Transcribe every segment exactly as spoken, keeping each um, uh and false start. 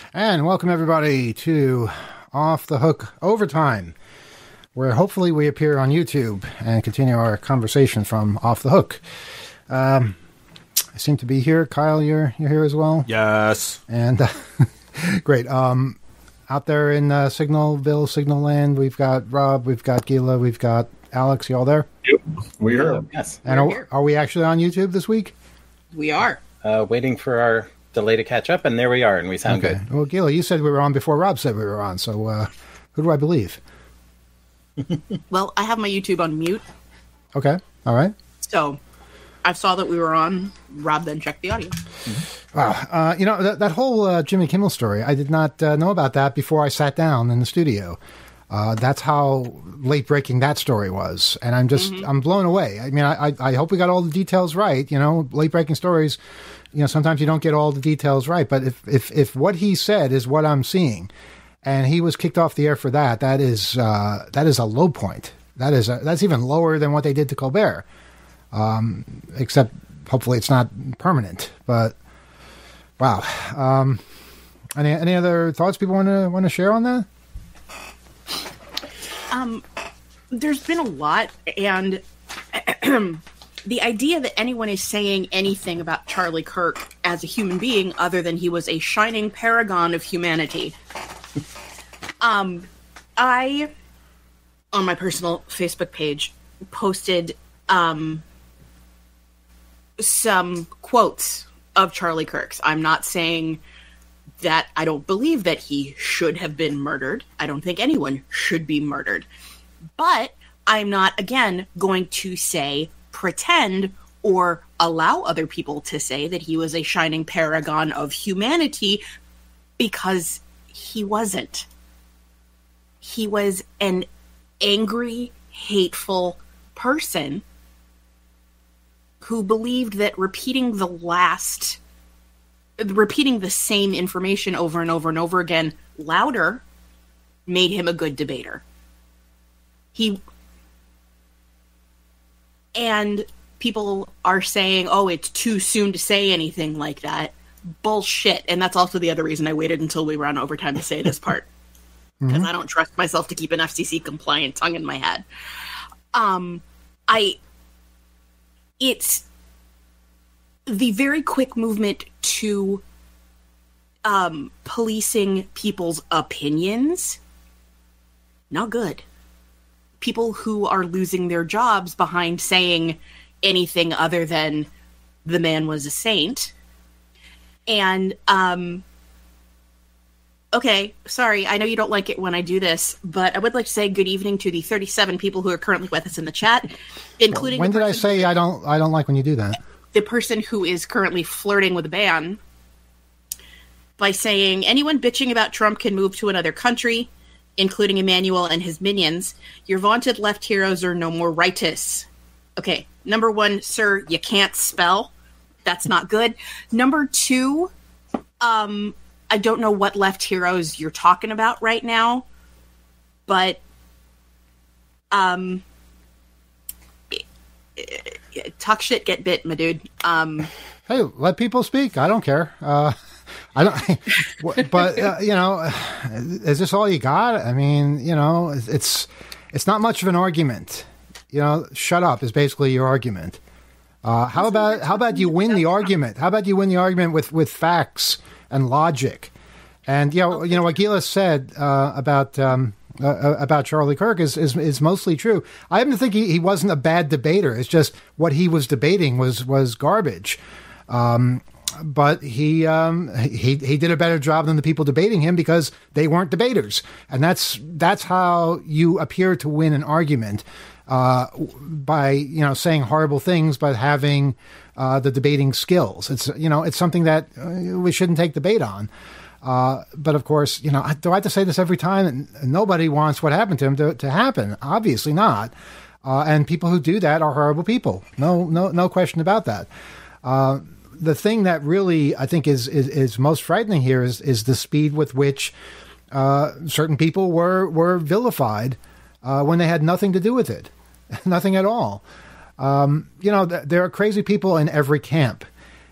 And welcome everybody to Off the Hook Overtime, where hopefully we appear on YouTube and continue our conversation from Off the Hook. Um, I seem to be here. Kyle, you're you're here as well? Yes. And uh, great. Um, out there in uh, Signalville, Signal Land, we've got Rob, we've got Gila, we've got Alex. You all there? Yep. We're here. Yes. And we're are, are we actually on YouTube this week? We are. Uh, waiting for our delay to catch up, and there we are, and we sound okay. good. Well, Gila, you said we were on before Rob said we were on, so uh, who do I believe? Well, I have my YouTube on mute. Okay. All right. So I saw that we were on. Rob then checked the audio. Mm-hmm. Wow. Uh, you know, that, that whole uh, Jimmy Kimmel story, I did not uh, know about that before I sat down in the studio. Uh, that's how late-breaking that story was. And I'm just, mm-hmm. I'm blown away. I mean, I, I hope we got all the details right. You know, late-breaking stories, you know, sometimes you don't get all the details right. But if, if, if what he said is what I'm seeing, and he was kicked off the air for that, that is, uh, that is a low point. That is, a, that's even lower than what they did to Colbert. Um, except hopefully it's not permanent. But, wow. Um, any, any other thoughts people want to, want to share on that? Um, there's been a lot, and the idea that anyone is saying anything about Charlie Kirk as a human being other than he was a shining paragon of humanity. um, I, on my personal Facebook page, posted um, some quotes of Charlie Kirk's. I'm not saying that I don't believe that he should have been murdered. I don't think anyone should be murdered. But I'm not, again, going to say, pretend, or allow other people to say that he was a shining paragon of humanity, because he wasn't. He was an angry, hateful person who believed that repeating the last... repeating the same information over and over and over again louder made him a good debater. He and people are saying, oh, it's too soon to say anything like that. Bullshit. And that's also the other reason I waited until we were on overtime to say this part. Because mm-hmm. I don't trust myself to keep an F C C compliant tongue in my head. Um, I, it's, the very quick movement to um, policing people's opinions, not good. People who are losing their jobs behind saying anything other than the man was a saint. And, um, okay, sorry, I know you don't like it when I do this, but I would like to say good evening to the thirty-seven people who are currently with us in the chat, including... When did I say I don't I don't like when you do that? The person who is currently flirting with a ban by saying anyone bitching about Trump can move to another country, including Emmanuel and his minions. Your vaunted left heroes are no more righteous. Okay, number one, sir, you can't spell. That's not good. Number two, um, I don't know what left heroes you're talking about right now, but um. talk shit, get bit, my dude. Um, hey, let people speak. I don't care. Uh, I don't. But uh, you know, is this all you got? I mean, you know, it's it's not much of an argument. You know, shut up is basically your argument. Uh, how about how about you win the argument? How about you win the argument with, with facts and logic? And you know, you know what Gila said uh, about. Um, Uh, about Charlie Kirk is, is is mostly true. I happen to think he, he wasn't a bad debater. It's just what he was debating was was garbage. Um, but he um, he he did a better job than the people debating him because they weren't debaters, and that's that's how you appear to win an argument uh, by you know saying horrible things but having uh, the debating skills. It's you know it's something that we shouldn't take debate on. Uh, but of course, you know, do I have to say this every time? Nobody wants what happened to him to, to happen. Obviously not. Uh, and people who do that are horrible people. No, no, no question about that. Uh, the thing that really I think is, is, is most frightening here is, is the speed with which, uh, certain people were, were vilified, uh, when they had nothing to do with it. Nothing at all. Um, you know, th- there are crazy people in every camp.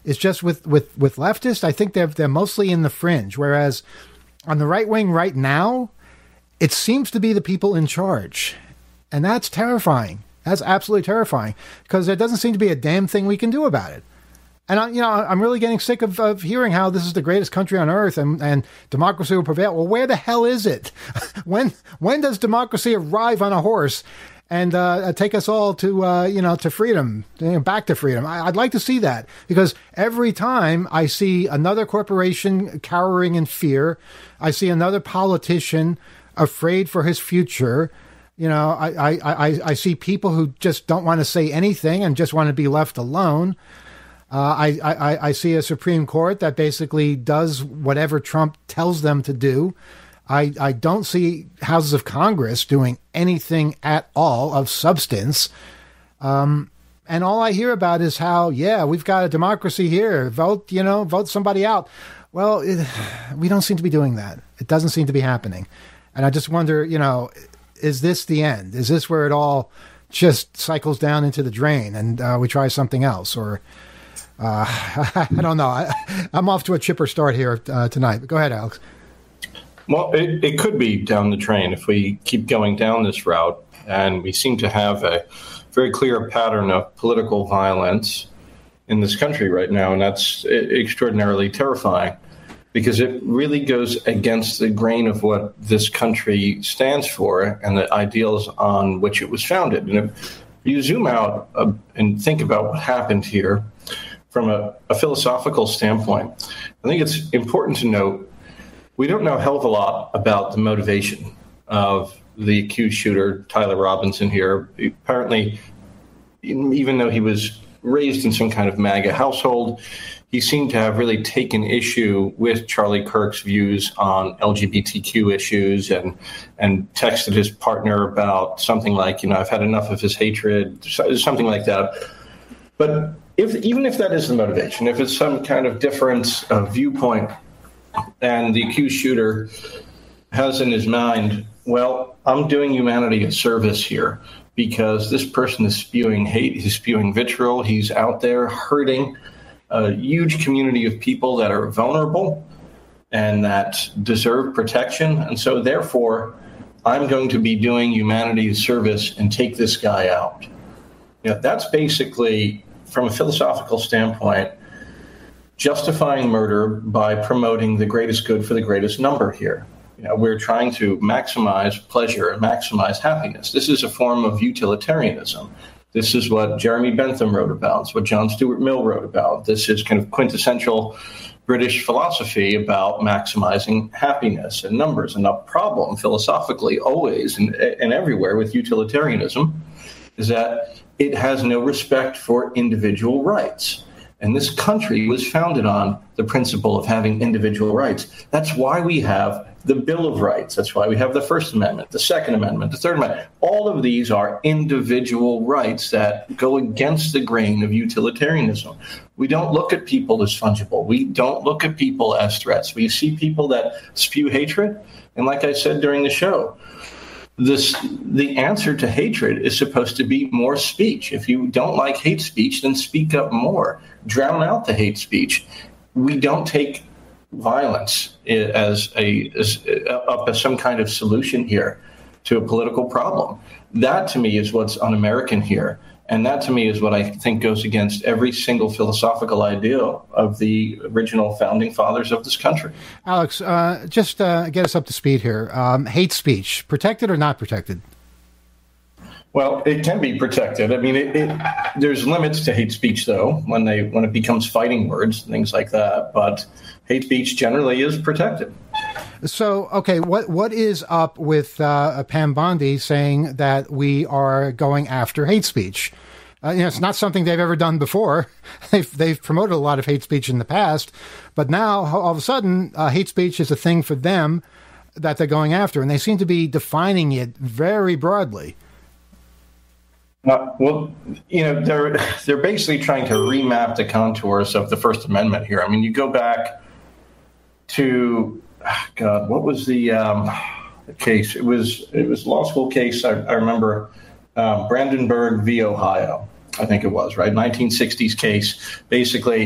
is just with, with, with leftists. I think they're, they're mostly in the fringe, whereas on the right wing right now, it seems to be the people in charge. And that's terrifying. That's absolutely terrifying because there doesn't seem to be a damn thing we can do about it. And, I, you know, I'm really getting sick of, of hearing how this is the greatest country on earth and, and democracy will prevail. Well, where the hell is it? when when does democracy arrive on a horse and uh, take us all to, uh, you know, to freedom, you know, back to freedom? I, I'd like to see that because every time I see another corporation cowering in fear, I see another politician afraid for his future. You know, I, I, I, I see people who just don't want to say anything and just want to be left alone. Uh, I, I, I see a Supreme Court that basically does whatever Trump tells them to do. I, I don't see houses of Congress doing anything at all of substance. Um, and all I hear about is how, yeah, we've got a democracy here. Vote, you know, vote somebody out. Well, it, we don't seem to be doing that. It doesn't seem to be happening. And I just wonder, you know, is this the end? Is this where it all just cycles down into the drain and uh, we try something else? Or uh, I don't know. I, I'm off to a chipper start here uh, tonight. But go ahead, Alex. Well, it, it could be down the drain if we keep going down this route. And we seem to have a very clear pattern of political violence in this country right now. And that's extraordinarily terrifying, because it really goes against the grain of what this country stands for and the ideals on which it was founded. And if you zoom out uh, and think about what happened here from a, a philosophical standpoint, I think it's important to note we don't know a hell of a lot about the motivation of the accused shooter, Tyler Robinson here. Apparently, even though he was raised in some kind of MAGA household, he seemed to have really taken issue with Charlie Kirk's views on L G B T Q issues and and texted his partner about something like, you know, I've had enough of his hatred, something like that. But if even if that is the motivation, if it's some kind of difference of viewpoint and the accused shooter has in his mind, well, I'm doing humanity a service here because this person is spewing hate, he's spewing vitriol, he's out there hurting a huge community of people that are vulnerable and that deserve protection. And so therefore, I'm going to be doing humanity a service and take this guy out. You know, that's basically, from a philosophical standpoint, justifying murder by promoting the greatest good for the greatest number here. You know, we're trying to maximize pleasure and maximize happiness. This is a form of utilitarianism. This is what Jeremy Bentham wrote about. It's what John Stuart Mill wrote about. This is kind of quintessential British philosophy about maximizing happiness and numbers. And the problem philosophically always and, and everywhere with utilitarianism is that it has no respect for individual rights. And this country was founded on the principle of having individual rights. That's why we have the Bill of Rights. That's why we have the First Amendment, the Second Amendment, the Third Amendment. All of these are individual rights that go against the grain of utilitarianism. We don't look at people as fungible. We don't look at people as threats. We see people that spew hatred. And like I said during the show, this the answer to hatred is supposed to be more speech. If you don't like hate speech, then speak up more. Drown out the hate speech. We don't take violence as a as, up as some kind of solution here to a political problem. That to me is what's un-American here. And that to me is what I think goes against every single philosophical ideal of the original founding fathers of this country. Alex, uh, just uh, get us up to speed here. Um, hate speech, protected or not protected? Well, it can be protected. I mean, it, it, there's limits to hate speech, though, when they when it becomes fighting words, things like that. But hate speech generally is protected. So, okay, what what is up with uh, Pam Bondi saying that we are going after hate speech? Uh, you know, it's not something they've ever done before. They've they've promoted a lot of hate speech in the past, but now all of a sudden, uh, hate speech is a thing for them that they're going after, and they seem to be defining it very broadly. Uh, well, you know, they're they're basically trying to remap the contours of the First Amendment here. I mean, you go back to, God, what was the, um, the case? It was it was a law school case. I, I remember uh, Brandenburg v. Ohio, I think it was, right? nineteen sixties case. Basically,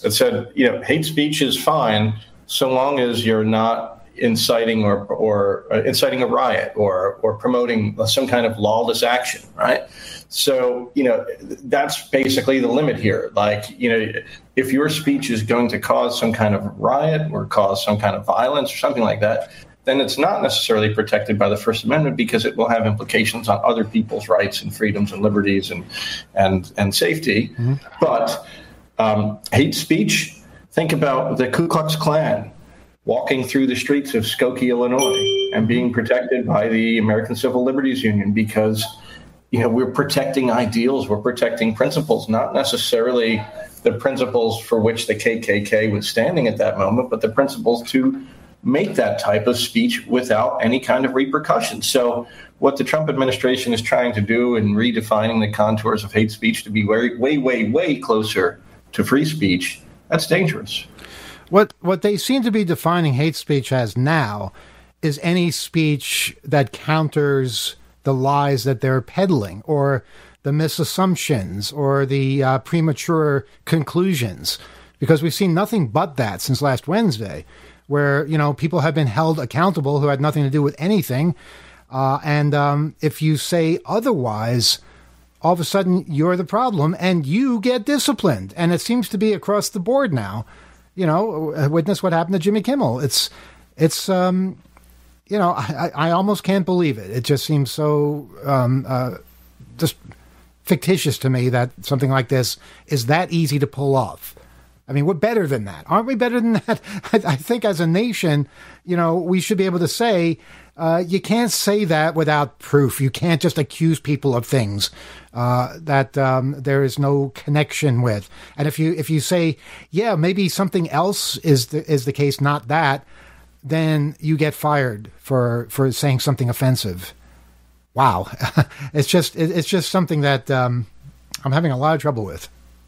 that said, you know, hate speech is fine so long as you're not inciting or or uh, inciting a riot or or promoting some kind of lawless action, right? So, you know, that's basically the limit here. Like, you know, if your speech is going to cause some kind of riot or cause some kind of violence or something like that, then it's not necessarily protected by the First Amendment because it will have implications on other people's rights and freedoms and liberties and and and safety. Mm-hmm. But um, hate speech, think about the Ku Klux Klan walking through the streets of Skokie, Illinois, and being protected by the American Civil Liberties Union because, you know, we're protecting ideals, we're protecting principles, not necessarily the principles for which the K K K was standing at that moment, but the principles to make that type of speech without any kind of repercussions. So what the Trump administration is trying to do in redefining the contours of hate speech to be way, way, way, way closer to free speech, that's dangerous. What what they seem to be defining hate speech as now is any speech that counters the lies that they're peddling or the misassumptions or the uh, premature conclusions, because we've seen nothing but that since last Wednesday, where, you know, people have been held accountable who had nothing to do with anything. Uh, and um, if you say otherwise, all of a sudden you're the problem and you get disciplined. And it seems to be across the board now. You know, witness what happened to Jimmy Kimmel. It's, it's, um, you know, I, I almost can't believe it. It just seems so um, uh, just fictitious to me that something like this is that easy to pull off. I mean, we're better than that. Aren't we better than that? I, I think as a nation, you know, we should be able to say, uh, you can't say that without proof. You can't just accuse people of things uh, that um, there is no connection with. And if you if you say, yeah, maybe something else is the, is the case, not that, then you get fired for, for saying something offensive. Wow. It's just it, it's just something that um, I'm having a lot of trouble with.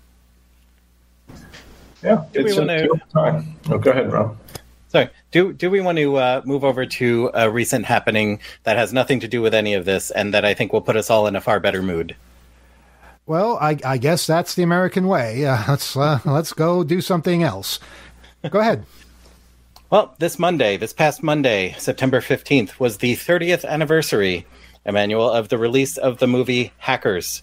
Yeah, it's a time. Oh, go ahead, Rob. Sorry. Do do we want to uh, move over to a recent happening that has nothing to do with any of this, and that I think will put us all in a far better mood? Well, I, I guess that's the American way. Uh, let's uh, let's go do something else. Go ahead. Well, this Monday, this past Monday, September fifteenth, was the thirtieth anniversary, Emmanuel, of the release of the movie Hackers.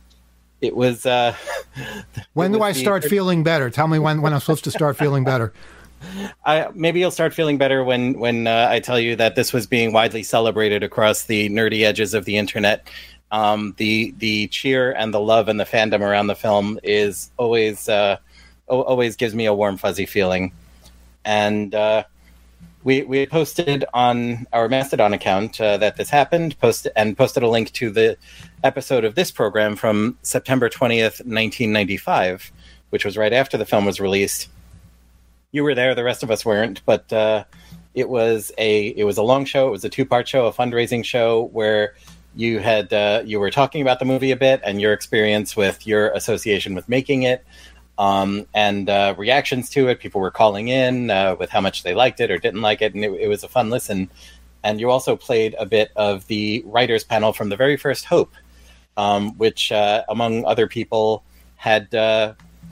It was... Uh, when it do was I start the... feeling better? Tell me when, when I'm supposed to start feeling better. I, maybe you'll start feeling better when, when uh, I tell you that this was being widely celebrated across the nerdy edges of the internet. Um, the the cheer and the love and the fandom around the film is always uh, always gives me a warm, fuzzy feeling. And uh, we we posted on our Mastodon account uh, that this happened, posted and posted a link to the episode of this program from September twentieth, nineteen ninety-five, which was right after the film was released. You were there, the rest of us weren't, but uh, it was a it was a long show. It was a two-part show, a fundraising show where you had uh, you were talking about the movie a bit and your experience with your association with making it. Um, and uh, reactions to it. People were calling in uh, with how much they liked it or didn't like it, and it, it was a fun listen. And you also played a bit of the writers' panel from the very first Hope, um, which, uh, among other people, had uh,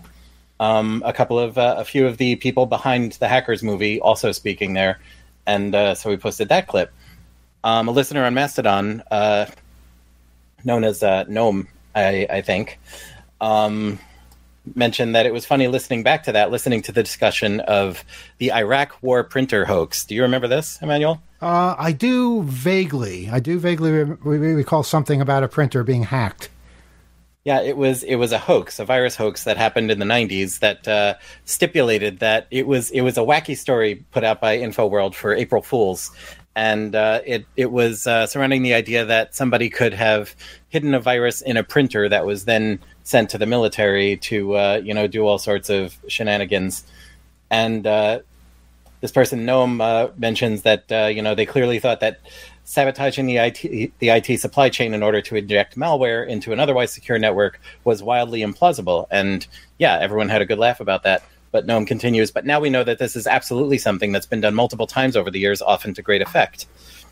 um, a couple of uh, a few of the people behind the Hackers movie also speaking there. And uh, so we posted that clip. Um, a listener on Mastodon, uh, known as uh, Gnome, I, I think, um, mentioned that it was funny listening back to that, listening to the discussion of the Iraq War printer hoax. Do you remember this, Emmanuel? Uh, I do vaguely. I do vaguely re- recall something about a printer being hacked. Yeah, it was it was a hoax, a virus hoax that happened in the nineties that uh, stipulated that it was it was a wacky story put out by InfoWorld for April Fools. And uh, it it was uh, surrounding the idea that somebody could have hidden a virus in a printer that was then sent to the military to uh, you know do all sorts of shenanigans. And uh, this person, Noam, uh, mentions that uh, you know they clearly thought that sabotaging the I T the I T supply chain in order to inject malware into an otherwise secure network was wildly implausible. And yeah, everyone had a good laugh about that. But Noam continues, but now we know that this is absolutely something that's been done multiple times over the years, often to great effect.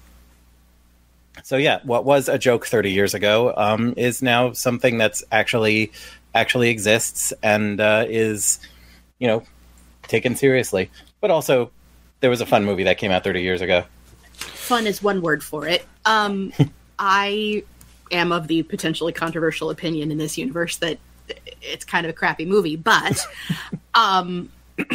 So yeah, what was a joke thirty years ago um, is now something that's actually actually exists and uh, is, you know, taken seriously. But also, there was a fun movie that came out thirty years ago. Fun is one word for it. Um, I am of the potentially controversial opinion in this universe that it's kind of a crappy movie, but um,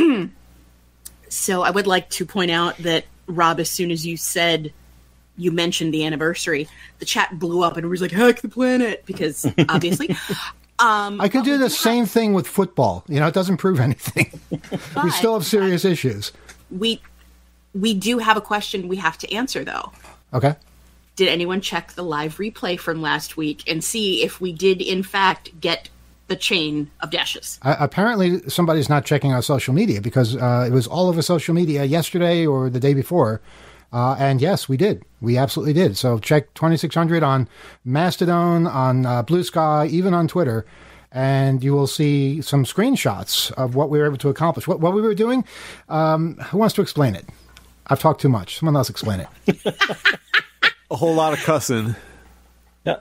so I would like to point out that, Rob, as soon as you said you mentioned the anniversary, the chat blew up and it was like, hack the planet, because obviously um, I could do the same thing with football. You know, it doesn't prove anything. but, we still have serious but issues. We we do have a question we have to answer, though. Okay. Did anyone check the live replay from last week and see if we did, in fact, get the chain of dashes? Uh, apparently, somebody's not checking our social media, because uh, it was all over social media yesterday or the day before. Uh, and yes, we did. We absolutely did. So check twenty-six hundred on Mastodon, on uh, Blue Sky, even on Twitter, and you will see some screenshots of what we were able to accomplish. What, what we were doing, um, who wants to explain it? I've talked too much. Someone else explain it. A whole lot of cussing. Yeah.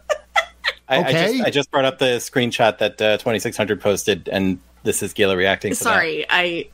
I, Okay. I, just, I just brought up the screenshot that uh, twenty-six hundred posted, and this is Gila reacting to Sorry, I.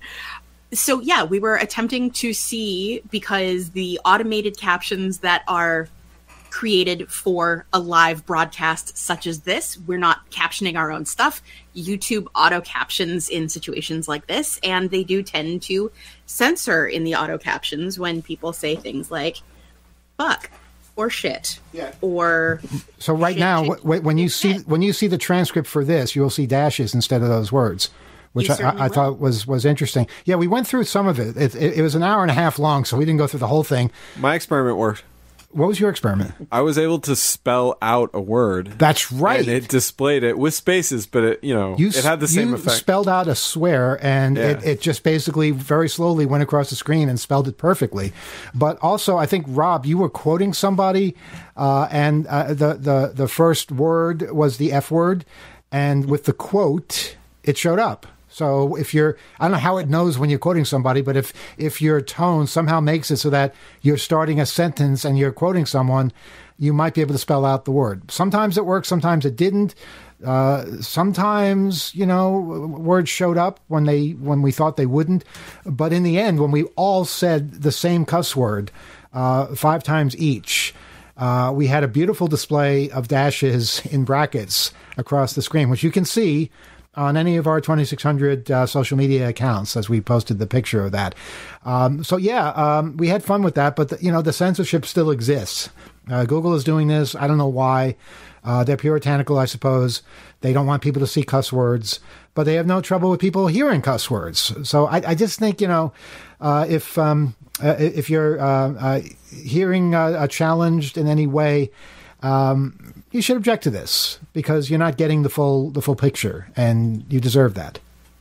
So yeah, we were attempting to see, because the automated captions that are created for a live broadcast such as this, we're not captioning our own stuff. YouTube auto captions in situations like this, and they do tend to censor in the auto captions when people say things like "fuck" or "shit," Yeah. or So right shit, now, shit, w- when you see shit. when you see the transcript for this, you'll see dashes instead of those words, which You I, certainly I will. thought was was interesting. Yeah, we went through some of it. It, it. it was an hour and a half long, so we didn't go through the whole thing. My experiment worked. What was your experiment? I was able to spell out a word. That's right. And it displayed it with spaces, but it, you know, You, it had the same you effect. spelled out a swear, and Yeah. it, it just basically very slowly went across the screen and spelled it perfectly. But also, I think, Rob, you were quoting somebody, uh, and uh, the, the, the first word was the F word, and with the quote, it showed up. So if you're, I don't know how it knows when you're quoting somebody, but if, if your tone somehow makes it so that you're starting a sentence and you're quoting someone, you might be able to spell out the word. Sometimes it worked, sometimes it didn't. Uh, sometimes, you know, words showed up when they when we thought they wouldn't. But in the end, when we all said the same cuss word uh, five times each, uh, we had a beautiful display of dashes in brackets across the screen, which you can see on any of our twenty-six hundred uh, social media accounts, as we posted the picture of that. Um, so yeah, um, we had fun with that, but the, you know, the censorship still exists. Uh, Google is doing this. I don't know why. Uh, they're puritanical, I suppose. They don't want people to see cuss words, but they have no trouble with people hearing cuss words. So I, I just think, you know, uh, if um, uh, if you're uh, uh, hearing uh, uh, challenged in any way, um, you should object to this, because you're not getting the full the full picture, and you deserve that.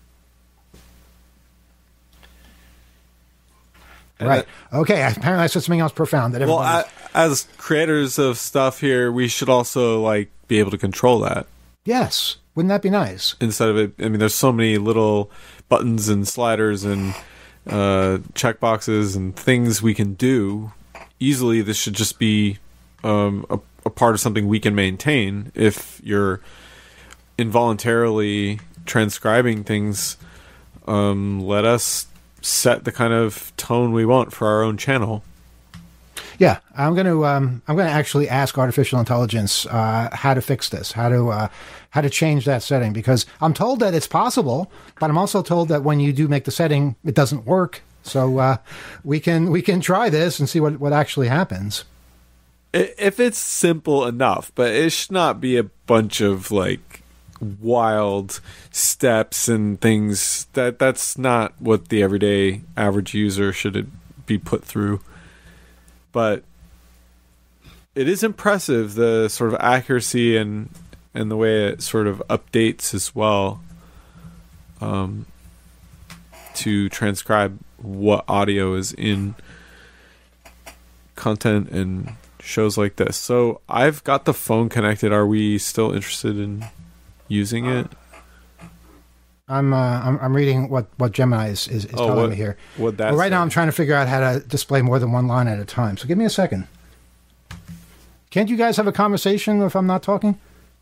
And Right. Okay. Apparently, I said something else profound. That Well, everyone. I, as creators of stuff here, we should also like be able to control that Yes. Wouldn't that be nice? instead of it. I mean, there's so many little buttons and sliders and uh, checkboxes and things we can do easily. This should just be um, a, a part of something we can maintain. If you're involuntarily transcribing things, um, let us set the kind of tone we want for our own channel. Yeah, I'm going to um, I'm going to actually ask artificial intelligence uh, how to fix this, how to uh, how to change that setting, because I'm told that it's possible, but I'm also told that when you do make the setting, it doesn't work. So uh, we can we can try this and see what what actually happens. If it's simple enough, but it should not be a bunch of like wild steps and things. That that's not what the everyday average user should be put through. But it is impressive, the sort of accuracy and and the way it sort of updates as well, um, to transcribe what audio is in content and shows like this. So I've got the phone connected. Are we still interested in using it? I'm uh, I'm, I'm reading what, what Gemini is, is, is Oh, telling what- me here. what that well, right say? now, I'm trying to figure out how to display more than one line at a time. So give me a second. Can't you guys have a conversation if I'm not talking?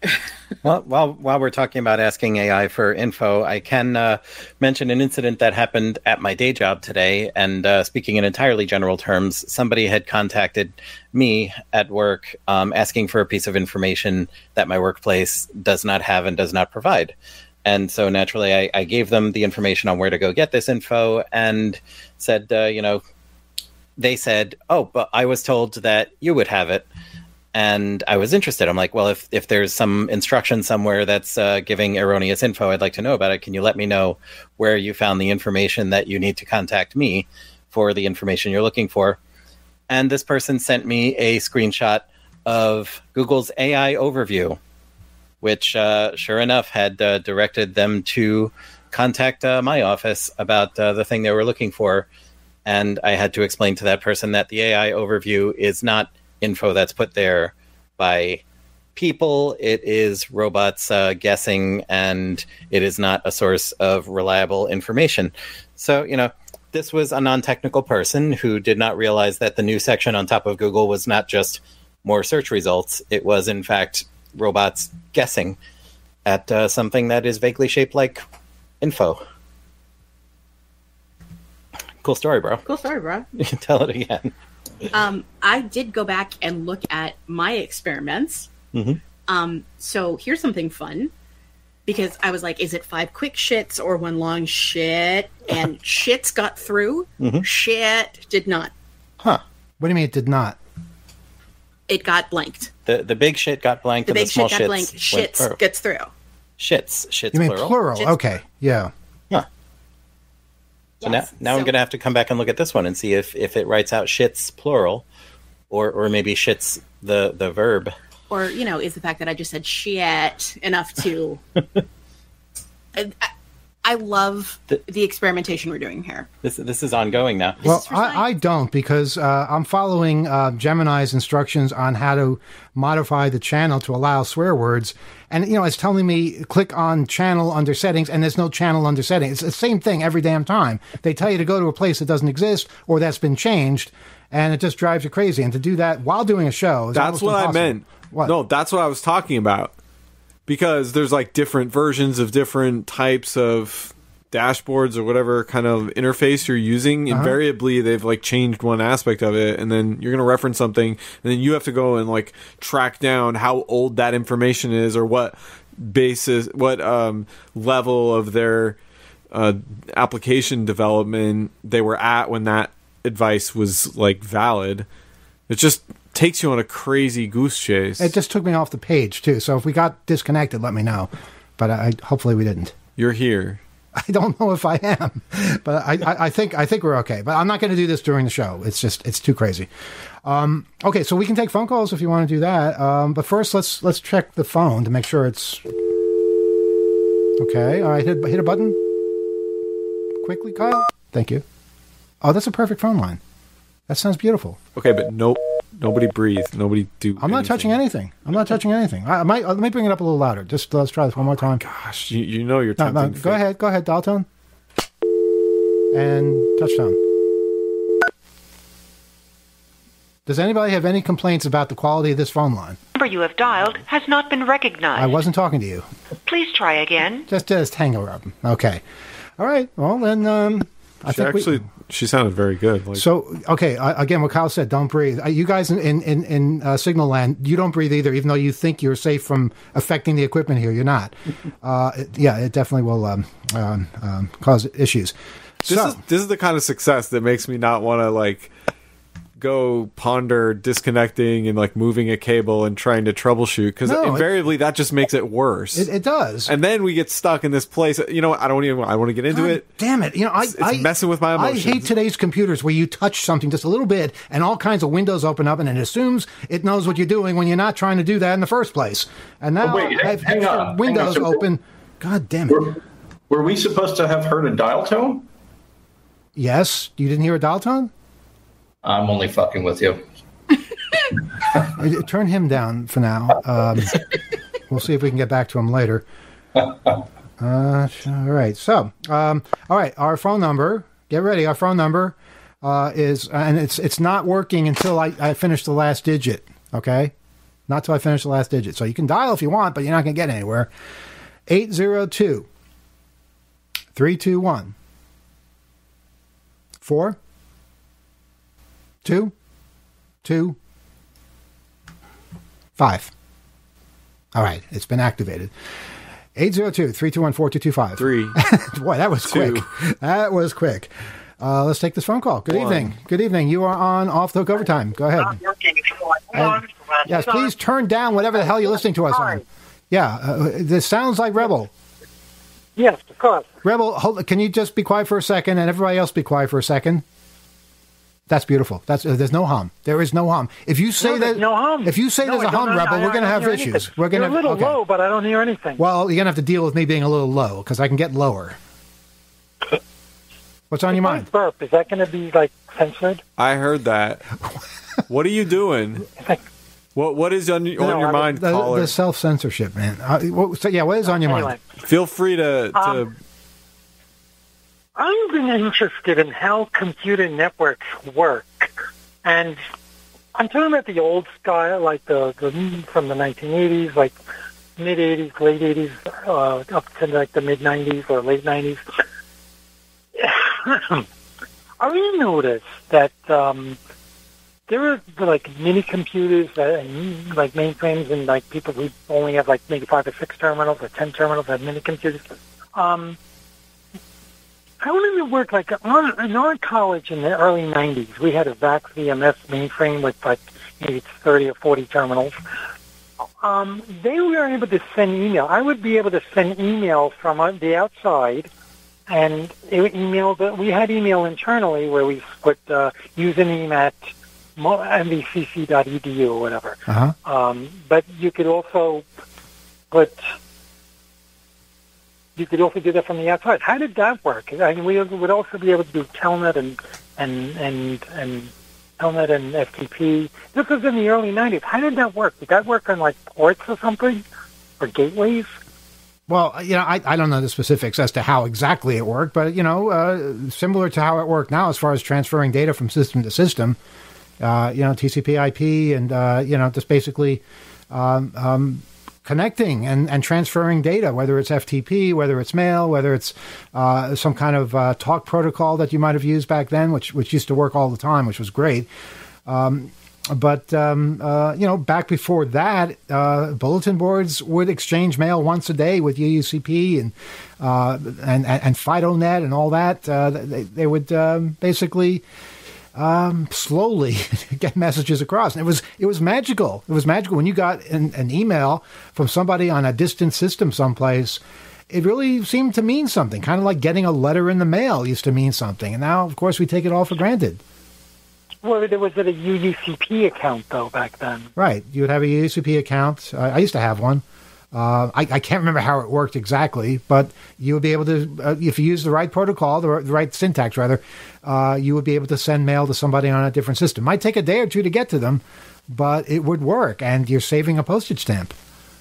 Well, while while we're talking about asking A I for info, I can uh, mention an incident that happened at my day job today. And uh, speaking in entirely general terms, somebody had contacted me at work um, asking for a piece of information that my workplace does not have and does not provide. And so naturally, I, I gave them the information on where to go get this info and said, uh, you know, they said, oh, but I was told that you would have it. And I was interested. I'm like, well, if, if there's some instruction somewhere that's uh, giving erroneous info, I'd like to know about it. Can you let me know where you found the information that you need to contact me for the information you're looking for? And this person sent me a screenshot of Google's A I overview, which uh, sure enough had uh, directed them to contact uh, my office about uh, the thing they were looking for. And I had to explain to that person that the A I overview is not info that's put there by people. It is robots uh, guessing, and it is not a source of reliable information. So, you know, this was a non-technical person who did not realize that the new section on top of Google was not just more search results. It was, in fact, robots guessing at uh, something that is vaguely shaped like info. Cool story, bro. Cool story, bro. You can tell it again. Um, I did go back and look at my experiments. Mm-hmm. Um, so here's something fun, because I was like, is it five quick shits or one long shit? And shits got through. Mm-hmm. Shit did not. Huh. What do you mean it did not? It got blanked. The the big shit got blanked The and the big small shit got shits blanked. went Shits through. gets through. Shits. Shits You mean plural. plural? Shits. Okay, yeah. Huh. So Yes. now, now I'm So- going to have to come back and look at this one and see if, if it writes out shits plural, or or maybe shits the, the verb. Or, you know, is the fact that I just said shit enough to... I, I, I love The- the experimentation we're doing here. This this is ongoing now. Well, is for I, I science. don't, because uh, I'm following uh, Gemini's instructions on how to modify the channel to allow swear words. And, you know, it's telling me click on channel under settings, and there's no channel under settings. It's the same thing every damn time. They tell you to go to a place that doesn't exist or that's been changed, and it just drives you crazy. And to do that while doing a show is That's almost what I impossible. meant. What? No, that's what I was talking about. Because there's like different versions of different types of dashboards or whatever kind of interface you're using. Uh-huh. Invariably, they've like changed one aspect of it, and then you're going to reference something, and then you have to go and like track down how old that information is, or what basis, what um, level of their uh, application development they were at when that advice was like valid. It just takes you on a crazy goose chase. It just took me off the page, too. So if we got disconnected, let me know. But I, hopefully we didn't. You're here. I don't know if I am, but I, I, I think I think we're okay. But I'm not going to do this during the show. It's just it's too crazy. Um, okay, so we can take phone calls if you want to do that. Um, but first, let's let's check the phone to make sure it's okay. All right, hit hit a button quickly, Kyle. Thank you. Oh, that's a perfect phone line. That sounds beautiful. Okay, but nope. Nobody breathe. Nobody do. I'm not anything. touching anything. I'm not touching anything. I, I might let me bring it up a little louder. Just let's try this one more time. Gosh, you, you know you're No, tempting. no, go fate. ahead. Go ahead. Dial tone. And touchdown. Does anybody have any complaints about the quality of this phone line? The number you have dialed has not been recognized. I wasn't talking to you. Please try again. Just just hang up. Okay. All right. Well, then um, I She think actually, we, she sounded very good. Like, so, okay, uh, again, what Kyle said, don't breathe. Uh, you guys in, in, in uh, Signal Land, you don't breathe either, even though you think you're safe from affecting the equipment here. You're not. Uh, it, yeah, it definitely will um, um, um, cause issues. this so, is this is the kind of success that makes me not want to like go ponder disconnecting and like moving a cable and trying to troubleshoot, because No, it- invariably that just makes it worse. it, it does. and then we get stuck in this place. You know, what? I don't even. I want to get into God it. Damn it! You know, I, It's- it's I messing with my I emotions. hate today's computers where you touch something just a little bit and all kinds of windows open up and it assumes it knows what you're doing when you're not trying to do that in the first place. And now Oh, wait, hang- I have hang extra on, hang windows on. So- open. God damn it! Were, were we supposed to have heard a dial tone? Yes, you didn't hear a dial tone? I'm only fucking with you. Uh, Turn him down for now. Um, we'll see if we can get back to him later. Uh, all right. So, um, all right. Our phone number. Get ready. Our phone number uh, is, and it's it's not working until I, I finish the last digit. Okay. Not till I finish the last digit. So you can dial if you want, but you're not going to get anywhere. eight zero two, three two one, four two two five. All right, it's been activated. eight zero two, three two one, four two two five. Three. Boy, that was Two. quick. That was quick. Uh, let's take this phone call. Good One. evening. Good evening. You are on Off the Hook Overtime. Go ahead. And, yes, please turn down whatever the hell you're listening to us on. Yeah, uh, this sounds like Rebel. Yes, of course. Rebel, hold, can you just be quiet for a second, and everybody else be quiet for a second? That's beautiful. That's uh, there's no hum. There is no hum. If you say No, there's that, no hum. if you say No, there's I a don't hum, know. Rebel, I- we're I going to don't have hear issues. anything. We're going You're to a little okay. low, but I don't hear anything. Well, you're going to have to deal with me being a little low because I can get lower. What's on your mind? Burp. Is that going to be like censored? I heard that. What are you doing? What What is on, on No, your I- mind, The, caller? the self censorship, man. Uh, what, so, yeah, what is on your Anyway, mind? Feel free to. to Um, I've been interested in how computer networks work, and I'm talking about the old style, like the, the from the nineteen eighties, like mid eighties, late eighties, uh, up to like the mid nineties or late nineties. I really noticed that um, there are like mini computers that, and like mainframes, and like people who only have like maybe five or six terminals or ten terminals have mini computers. Um, How did it work? Like on, in our college in the early nineties, we had a VAX V M S mainframe with like maybe thirty or forty terminals. Um, they were able to send email. I would be able to send email from uh, the outside, and it would email that we had email internally where we put uh, username at m v c c dot e d u or whatever. Uh-huh. Um, but you could also put. You could also do that from the outside. How did that work? I mean, we would also be able to do Telnet and and and and Telnet and F T P. This was in the early nineties. How did that work? Did that work on like ports or something, or gateways? Well, you know, I, I don't know the specifics as to how exactly it worked, but, you know, uh, similar to how it worked now as far as transferring data from system to system, uh, you know, T C P I P and, uh, you know, just basically um, um, connecting and, and transferring data, whether it's F T P, whether it's mail, whether it's uh, some kind of uh, talk protocol that you might have used back then, which, which used to work all the time, which was great. Um, But, um, uh, you know, back before that, uh, bulletin boards would exchange mail once a day with U U C P and uh, and, and, and FidoNet and all that. Uh, they, they would um, basically um, slowly get messages across. And it was it was magical. It was magical when you got an, an email from somebody on a distant system someplace. It really seemed to mean something, kind of like getting a letter in the mail used to mean something. And now, of course, we take it all for granted. Well, there was a U U C P account, though, back then. Right. You would have a U U C P account. Uh, I used to have one. Uh, I, I can't remember how it worked exactly, but you would be able to, uh, if you use the right protocol, the, r- the right syntax, rather, uh, you would be able to send mail to somebody on a different system. Might take a day or two to get to them, but it would work, and you're saving a postage stamp.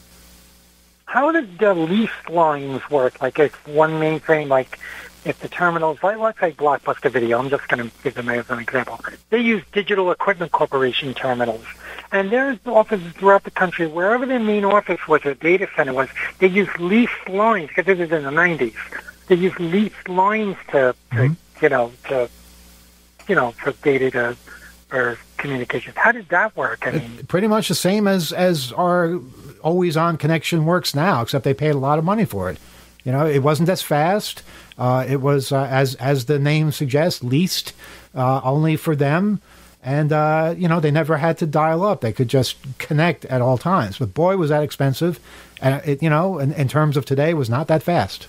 How did the lease lines work? Like, if one mainframe, like, if the terminals, like, let's say Blockbuster Video, I'm just going to give them as an example. They use Digital Equipment Corporation terminals. And their offices throughout the country, wherever their main office was or data center was, they use lease lines, because this is in the nineties. They use lease lines to, to Mm-hmm. you know, to, you know, for data to, or communications. How did that work? I mean, Pretty much the same as, as our always-on connection works now, except they paid a lot of money for it. You know, it wasn't as fast. Uh, it was, uh, as as the name suggests, leased uh, only for them. And, uh, you know, they never had to dial up. They could just connect at all times. But boy, was that expensive. And, it, you know, in, in terms of today, was not that fast.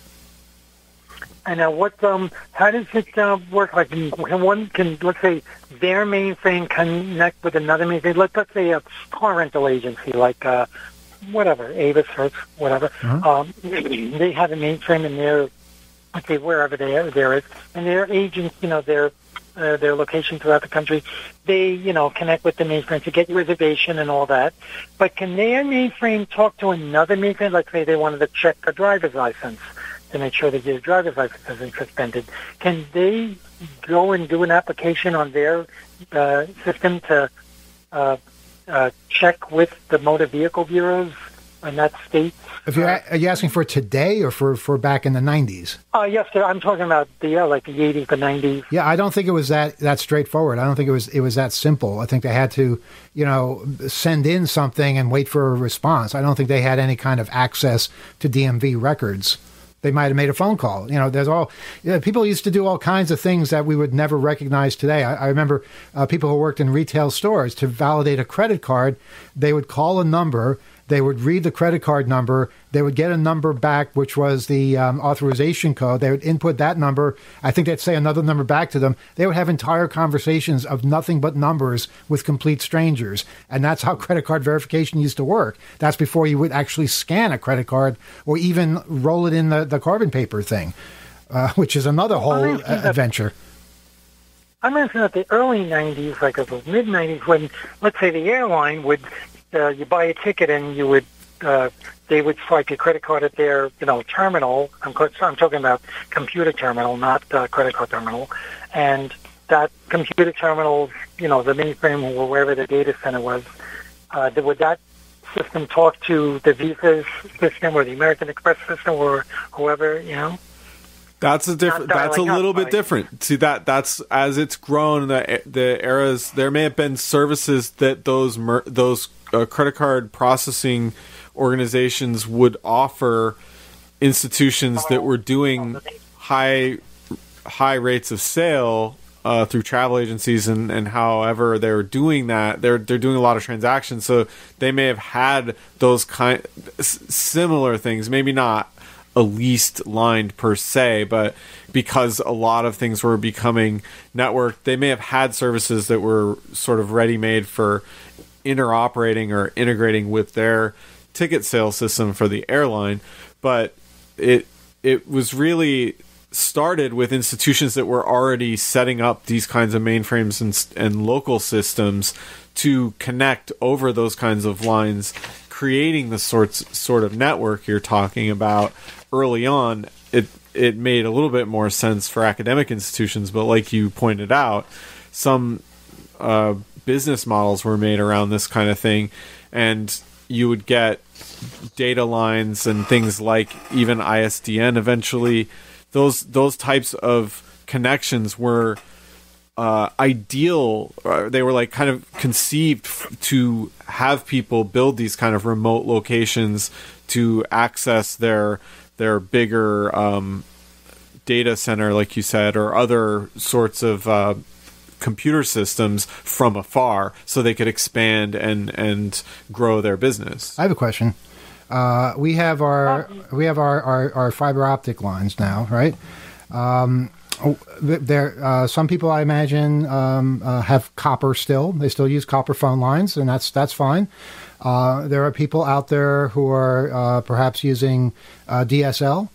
And now, what? Um, how does it uh, work? Like, can one can, let's say, their mainframe connect with another mainframe? Let's, let's say a car rental agency, like uh, whatever, Avis, Hertz, whatever. Uh-huh. Um, they have a mainframe in their, let's say, wherever they there is, and their agents, you know, their uh, their location throughout the country, they, you know, connect with the mainframe to get your reservation and all that. But can their mainframe talk to another mainframe? Like, say, they wanted to check a driver's license to make sure that your driver's license isn't suspended. Can they go and do an application on their uh, system to uh, uh, check with the motor vehicle bureaus in that state? If you're, are you asking for today or for, for back in the nineties? Oh, uh, yes, sir. I'm talking about the uh, like the eighties, the nineties. Yeah, I don't think it was that, that straightforward. I don't think it was it was that simple. I think they had to, you know, send in something and wait for a response. I don't think they had any kind of access to D M V records. They might have made a phone call. You know, there's all you know, people used to do all kinds of things that we would never recognize today. I, I remember uh, people who worked in retail stores to validate a credit card. They would call a number. They would read the credit card number. They would get a number back, which was the um, authorization code. They would input that number. I think they'd say another number back to them. They would have entire conversations of nothing but numbers with complete strangers. And that's how credit card verification used to work. That's before you would actually scan a credit card or even roll it in the, the carbon paper thing, uh, which is another whole uh, adventure. I mentioned that the early nineties, like the mid nineties, when, let's say, the airline would... Uh, you buy a ticket and you would, uh, they would swipe your credit card at their, you know, terminal. I'm, I'm talking about computer terminal, not uh, credit card terminal. And that computer terminal, you know, the mainframe or wherever the data center was, uh, would that system talk to the Visa system or the American Express system or whoever, you know? That's a different. That's a little bit different. See that that's as it's grown. The the eras there may have been services that those mer, those uh, credit card processing organizations would offer institutions that were doing high high rates of sale uh, through travel agencies and, and however they're doing that. They're they're doing a lot of transactions, so they may have had those kind similar things. Maybe not a leased lined per se, but because a lot of things were becoming networked, they may have had services that were sort of ready-made for interoperating or integrating with their ticket sales system for the airline. But it it was really started with institutions that were already setting up these kinds of mainframes and, and local systems to connect over those kinds of lines, creating the sorts sort of network you're talking about. Early on, it it made a little bit more sense for academic institutions, but like you pointed out, some uh, business models were made around this kind of thing, and you would get data lines and things like even I S D N eventually. Those those types of connections were uh, ideal. Uh, they were like kind of conceived f- to have people build these kind of remote locations to access their their bigger um, data center, like you said, or other sorts of uh, computer systems from afar, so they could expand and and grow their business. I have a question. Uh, we have our we have our, our, our fiber optic lines now, right? Um, there, uh, some people I imagine um, uh, have copper still. They still use copper phone lines, and that's that's fine. Uh, there are people out there who are uh, perhaps using uh, D S L.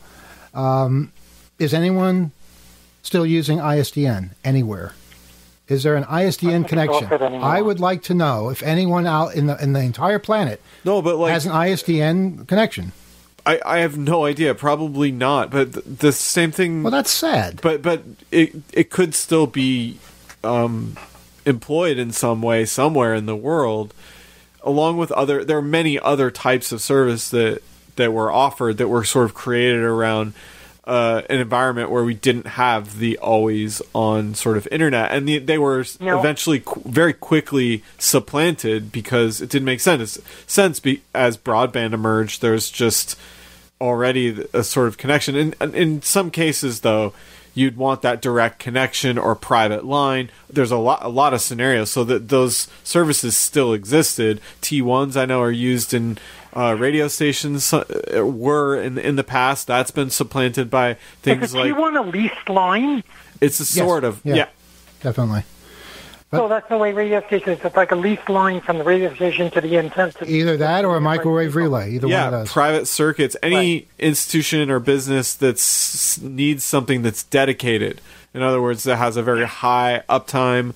Um, is anyone still using I S D N anywhere? Is there an I S D N connection? I would like to know if anyone out in the in the entire planet no, but like, has an I S D N connection. I, I have no idea. Probably not. But the, the same thing. Well, that's sad. But but it it could still be um, employed in some way somewhere in the world, along with other. There are many other types of service that that were offered that were sort of created around uh, an environment where we didn't have the always on sort of internet, and the, they were no. eventually qu- very quickly supplanted because it didn't make sense. Sense be, as broadband emerged, there's just already a sort of connection. In, in some cases, though, you'd want that direct connection or private line. There's a lot, a lot of scenarios, so that those services still existed. T ones I know are used in uh, radio stations. Uh, were in in the past. That's been supplanted by things Is a like T one a leased line? It's a sort yes. of yeah, yeah. definitely. But so that's the way radio stations. It's like a leased line from the radio station to the antenna. Either that or a microwave relay. Either yeah, one of those. Private circuits. Any right. institution or business that needs something that's dedicated. In other words, that has a very high uptime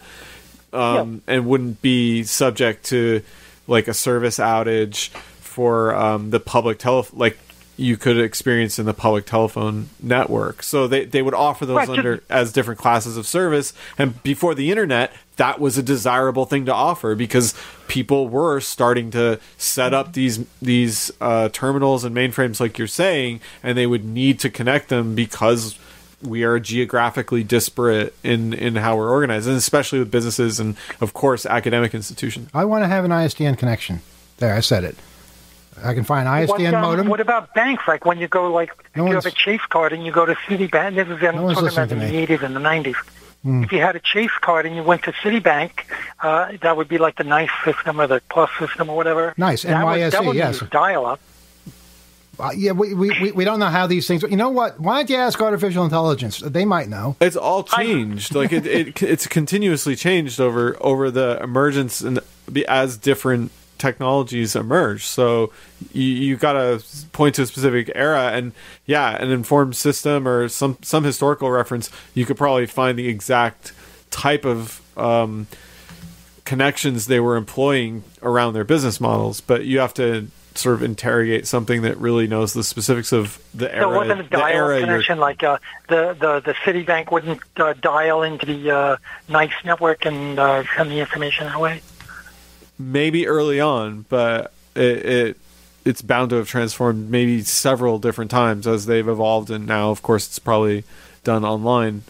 um, yeah. and wouldn't be subject to like a service outage for um, the public tele. Like you could experience in the public telephone network. So they, they would offer those Right, just- under as different classes of service. And before the internet, that was a desirable thing to offer because people were starting to set up these these uh, terminals and mainframes, like you're saying, and they would need to connect them because we are geographically disparate in, in how we're organized, and especially with businesses and, of course, academic institutions. I want to have an I S D N connection. There, I said it. I can find I S D N what, um, modem. What about banks? Like when you go, like, No if you have one's- a Chase card and you go to Citibank, this is I'm No one's talking listening about to in me. the eighties and the nineties. If you had a Chase card and you went to Citibank, uh, that would be like the NICE system or the Plus system or whatever. NICE, That would- N Y S E, that would yes. use dial-up. Uh, yeah, we, we, we- we don't know how these things... You know what? Why don't you ask artificial intelligence? They might know. It's all changed. like it, it, it's continuously changed over over the emergence and the, as different technologies emerge. So you you got to point to a specific era, and yeah, an informed system or some some historical reference. You could probably find the exact type of um, connections they were employing around their business models, but you have to sort of interrogate something that really knows the specifics of the era. There wasn't a the dial era you're- connection, like uh, the, the, the Citibank wouldn't uh, dial into the uh, NICE network and uh, send the information that way. Maybe early on, but it, it it's bound to have transformed maybe several different times as they've evolved, and now, of course, it's probably done online.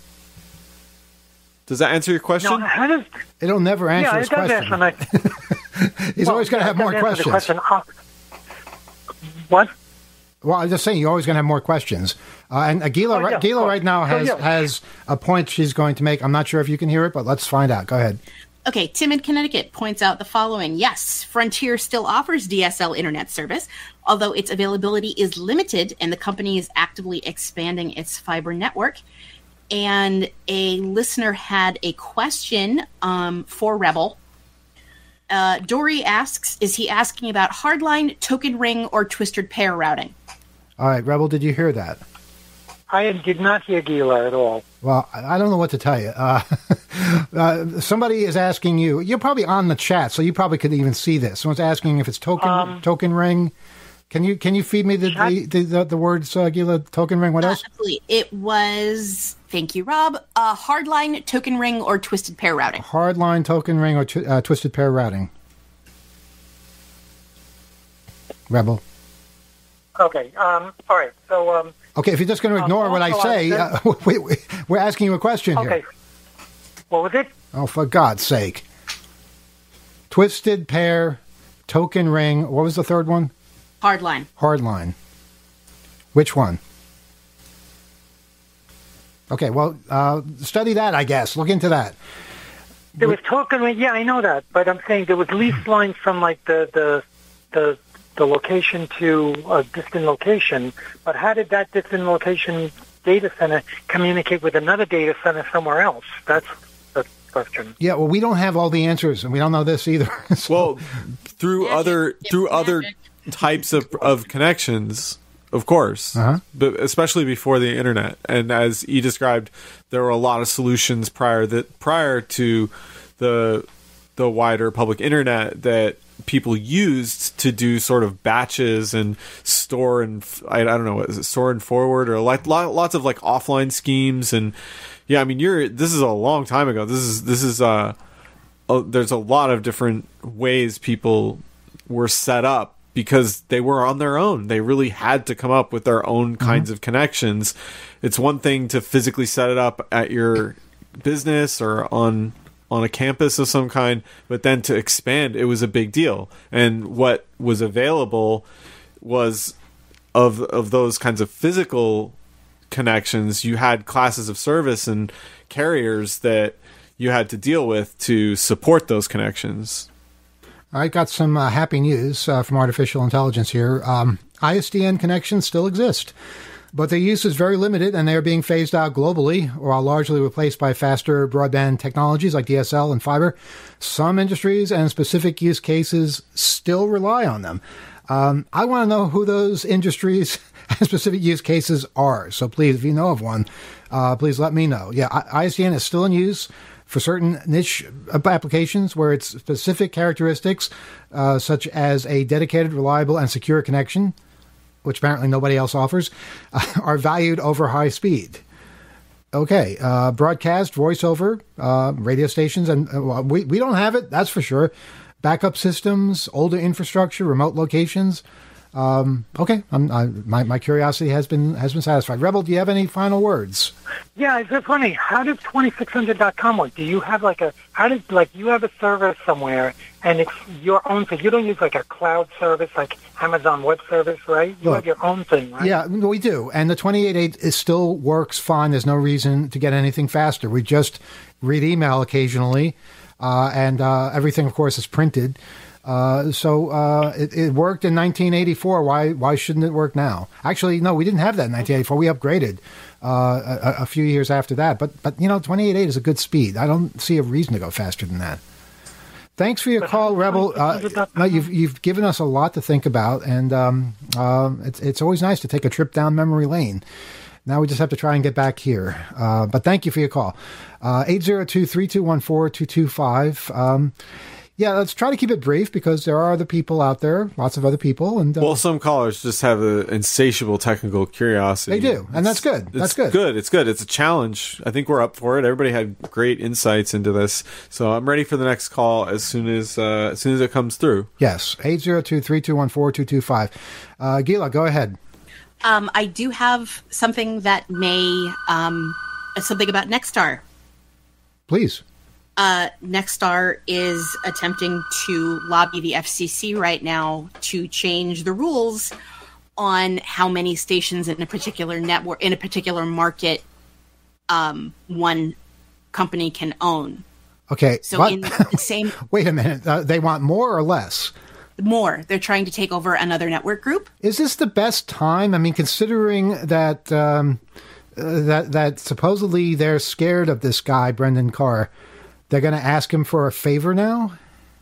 Does that answer your question? No, how does... It'll never answer Yeah, his it does question. answer my... He's Well, always going to yeah, have it more does answer the questions. question. Uh, what? Well, I'm just saying, you're always going to have more questions. Uh, and Agila, Oh, right, yeah, Agila of course. right now Oh, has, yeah. has a point she's going to make. I'm not sure if you can hear it, but let's find out. Go ahead. Okay, Tim in Connecticut points out the following. Yes, Frontier still offers D S L internet service, although its availability is limited and the company is actively expanding its fiber network. And a listener had a question um, for Rebel. Uh, Dory asks, is he asking about hardline, token ring, or twisted pair routing? All right, Rebel, did you hear that? I did not hear Gila at all. Well, I I don't know what to tell you. Uh, uh, somebody is asking you. You're probably on the chat, so you probably could even see this. Someone's asking if it's token Um, token ring. Can you can you feed me the Chat- the, the, the, the words uh, Gila, token ring? What Uh, else? absolutely. It was, thank you, Rob, uh, hardline, token ring, or twisted pair routing. Hardline, token ring, or tw- uh, twisted pair routing. Rebel. Okay. Um, all right. So, um, Okay, if you're just going to ignore Um, what I also, say, I- uh, we, we, we're asking you a question okay. here. What was it? Oh, for God's sake. Twisted pair, token ring. What was the third one? Hardline. Hardline. Which one? Okay, well, uh, study that, I guess. Look into that. There was token ring. Yeah, I know that, but I'm saying there was lease lines from like the the the the location to a distant location. But how did that distant location data center communicate with another data center somewhere else? That's the question. Yeah, well, we don't have all the answers, and we don't know this either. So- Well, through Magic. other It's through other magic. types of, of connections, of course, Uh-huh. but especially before the internet. And as E described, there were a lot of solutions prior that prior to the the wider public internet that people used to do sort of batches and store and I, I don't know what is it store and forward or like lot, lots of like offline schemes. And yeah, I mean, you're this is a long time ago. This is this is uh oh, there's a lot of different ways people were set up because they were on their own. They really had to come up with their own kinds of connections. It's one thing to physically set it up at your business or on on a campus of some kind, but then to expand, it was a big deal. And what was available was of of those kinds of physical connections, you had classes of service and carriers that you had to deal with to support those connections. I got some uh, happy news uh, from artificial intelligence here. Um, I S D N connections still exist, but their use is very limited, and they are being phased out globally or are largely replaced by faster broadband technologies like D S L and fiber. Some industries and specific use cases still rely on them. Um, I want to know who those industries and specific use cases are. So please, if you know of one, uh, please let me know. Yeah, I S D N is still in use for certain niche applications where its specific characteristics, uh, such as a dedicated, reliable, and secure connection, which apparently nobody else offers, uh, are valued over high speed. Okay, uh, broadcast, voiceover, uh, radio stations, and uh, well, we, we don't have it, that's for sure. Backup systems, older infrastructure, remote locations. Um, okay, I'm, I, my, my curiosity has been has been satisfied. Rebel, do you have any final words? Yeah, it's just funny. How does twenty-six hundred dot com work? Do you have like a, how does, like, you have a server somewhere and it's your own thing? You don't use like a cloud service like Amazon Web Service, right? You Look, have your own thing, right? Yeah, we do. And the twenty-eight eight is still works fine. There's no reason to get anything faster. We just read email occasionally, uh, and uh, everything, of course, is printed. Uh, so uh, it, it worked in nineteen eighty-four. Why why shouldn't it work now? Actually, no, we didn't have that in nineteen eighty-four. We upgraded uh, a, a few years after that. But, but you know, twenty-eight eight is a good speed. I don't see a reason to go faster than that. Thanks for your call, Rebel. Uh, no, you've you've given us a lot to think about, and um, uh, it's it's always nice to take a trip down memory lane. Now we just have to try and get back here. Uh, but thank you for your call. Uh, eight zero two, three two one four, two two five. Um, yeah, let's try to keep it brief because there are other people out there, lots of other people. And uh, well, some callers just have an insatiable technical curiosity. They do, and that's good. It's That's good. good. It's good. It's a challenge. I think we're up for it. Everybody had great insights into this, so I'm ready for the next call as soon as uh, as soon as it comes through. Yes, eight zero two, three two one four, two two five. Uh, Gila, go ahead. Um, I do have something that may, um, something about Nexstar. Please. Uh, Nexstar is attempting to lobby the F C C right now to change the rules on how many stations in a particular network, in a particular market, um, one company can own. Okay. So what? in the same... Wait a minute. Uh, they want more or less? More. They're trying to take over another network group. Is this the best time? I mean, considering that um, uh, that that supposedly they're scared of this guy, Brendan Carr, they're going to ask him for a favor now?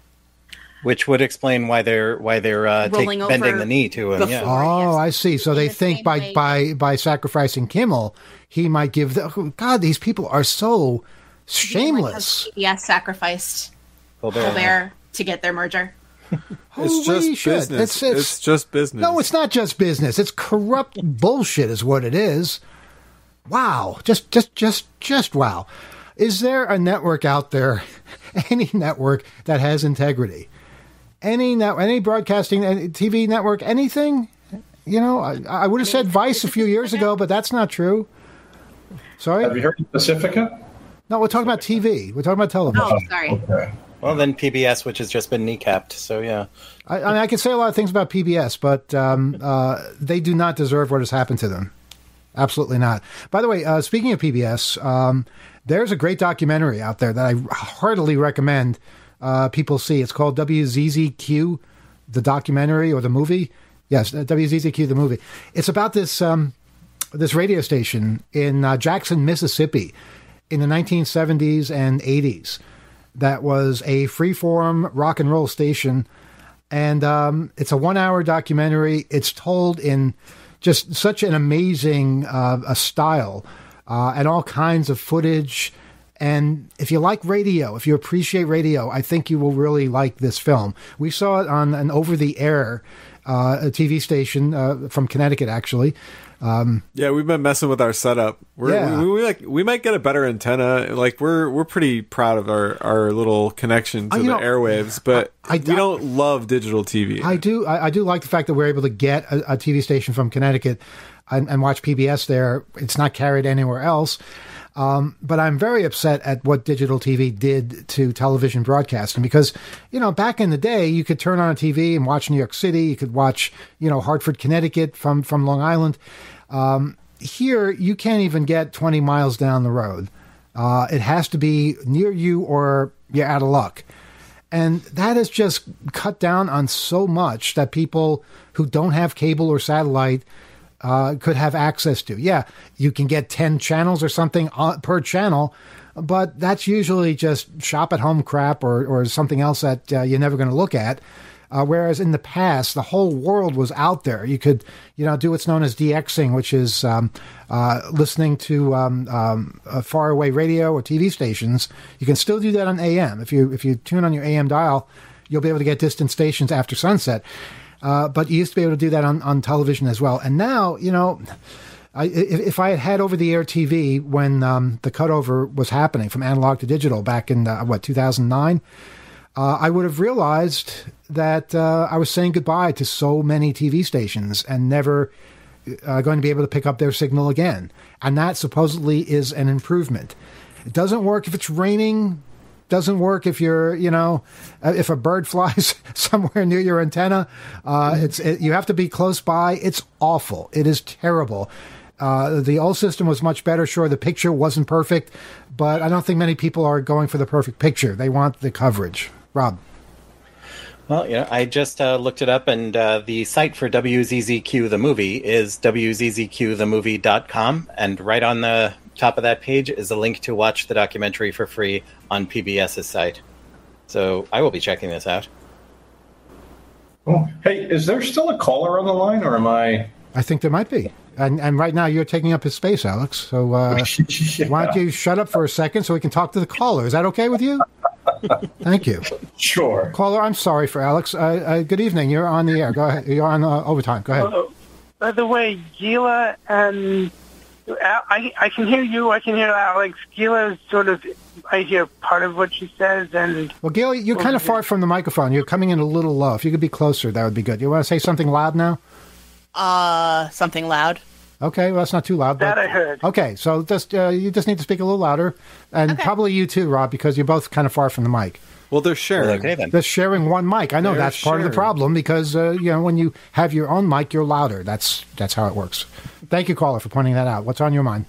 Which would explain why they're why they're uh, take, Rolling bending over the knee to him. Yeah. before. Oh, yes. I see. So In they the think same by, way- by by sacrificing Kimmel, he might give the... oh, God, these people are so shameless. P B S sacrificed Colbert. Colbert to get their merger. It's Holy just shit. business. It's, It's, it's, just business. no, it's not just business. It's corrupt bullshit is what it is. Wow. Just, just, just, just wow. Is there a network out there, any network that has integrity? Any net, any broadcasting, any T V network, anything? You know, I, I would have said Vice a few years ago, but that's not true. Sorry? Have you heard of Pacifica? No, we're talking about T V. We're talking about television. Oh, sorry. Okay. Well, then P B S, which has just been kneecapped. So yeah. I, I mean, I can say a lot of things about P B S, but um, uh, they do not deserve what has happened to them. Absolutely not. By the way, uh, speaking of P B S, um, there's a great documentary out there that I heartily recommend uh, people see. It's called W Z Z Q, the documentary or the movie. Yes, W Z Z Q, the movie. It's about this um, this radio station in uh, Jackson, Mississippi, in the nineteen seventies and eighties. That was a freeform rock and roll station, and um, it's a one-hour documentary. It's told in just such an amazing uh, a style, uh, and all kinds of footage. And if you like radio, if you appreciate radio, I think you will really like this film. We saw it on an over-the-air uh, a T V station uh, from Connecticut, actually. Um, yeah, we've been messing with our setup. We're, Yeah. we, we like we might get a better antenna. Like we're we're pretty proud of our, our little connection to Uh, you the know, airwaves, but I- I we doubt- don't love digital T V. I do. I, I do like the fact that we're able to get a, a T V station from Connecticut and, and watch P B S there. It's not carried anywhere else. Um, but I'm very upset at what digital T V did to television broadcasting because, you know, back in the day, you could turn on a T V and watch New York City. You could watch, you know, Hartford, Connecticut from, from Long Island. Um, here, you can't even get twenty miles down the road. Uh, it has to be near you or you're out of luck. And that has just cut down on so much that people who don't have cable or satellite uh, could have access to. Yeah, you can get ten channels or something on, per channel, but that's usually just shop at home crap or, or something else that uh, you're never going to look at. Uh, whereas in the past, the whole world was out there. You could, you know, do what's known as DXing, which is um, uh, listening to um, um, uh, faraway radio or T V stations. You can still do that on A M. If you if you tune on your A M dial, you'll be able to get distant stations after sunset. Uh, but you used to be able to do that on, on television as well. And now, you know, I, if, if I had had over-the-air T V when um, the cutover was happening from analog to digital back in, uh, what, two thousand nine, uh, I would have realized that uh, I was saying goodbye to so many T V stations and never uh, going to be able to pick up their signal again. And that supposedly is an improvement. It doesn't work if it's raining. Doesn't work if you're, you know, if a bird flies somewhere near your antenna. Uh, it's it, you have to be close by. It's awful. It is terrible. Uh, the old system was much better. Sure, the picture wasn't perfect, but I don't think many people are going for the perfect picture. They want the coverage. Rob. Well, you know, I just uh, looked it up, and uh, the site for W Z Z Q the movie is w z z q the movie dot com, and right on the top of that page is a link to watch the documentary for free on PBS's site. So I will be checking this out. Oh, hey, is there still a caller on the line, or am I? I think there might be. And and right now you're taking up his space, Alex. So uh, yeah. Why don't you shut up for a second so we can talk to the caller? Is that okay with you? Thank you. Sure. Caller, I'm sorry for Alex. Uh, uh, good evening. You're on the air. Go ahead. You're on uh, overtime. Go ahead. Uh, by the way, Gila and I, I can hear you. I can hear Alex. Gila is sort of, I hear part of what she says. And well, Gila, you're kind of far from the microphone. You're coming in a little low. If you could be closer, that would be good. You want to say something loud now? Uh, something loud. Okay, well, that's not too loud. That but, I heard. Okay, so just uh, you just need to speak a little louder, and okay. Probably you too, Rob, because you're both kind of far from the mic. Well, they're sharing. Okay, then. They're sharing one mic. I know they're that's sharing. Part of the problem because uh, you know when you have your own mic, you're louder. That's that's how it works. Thank you, caller, for pointing that out. What's on your mind?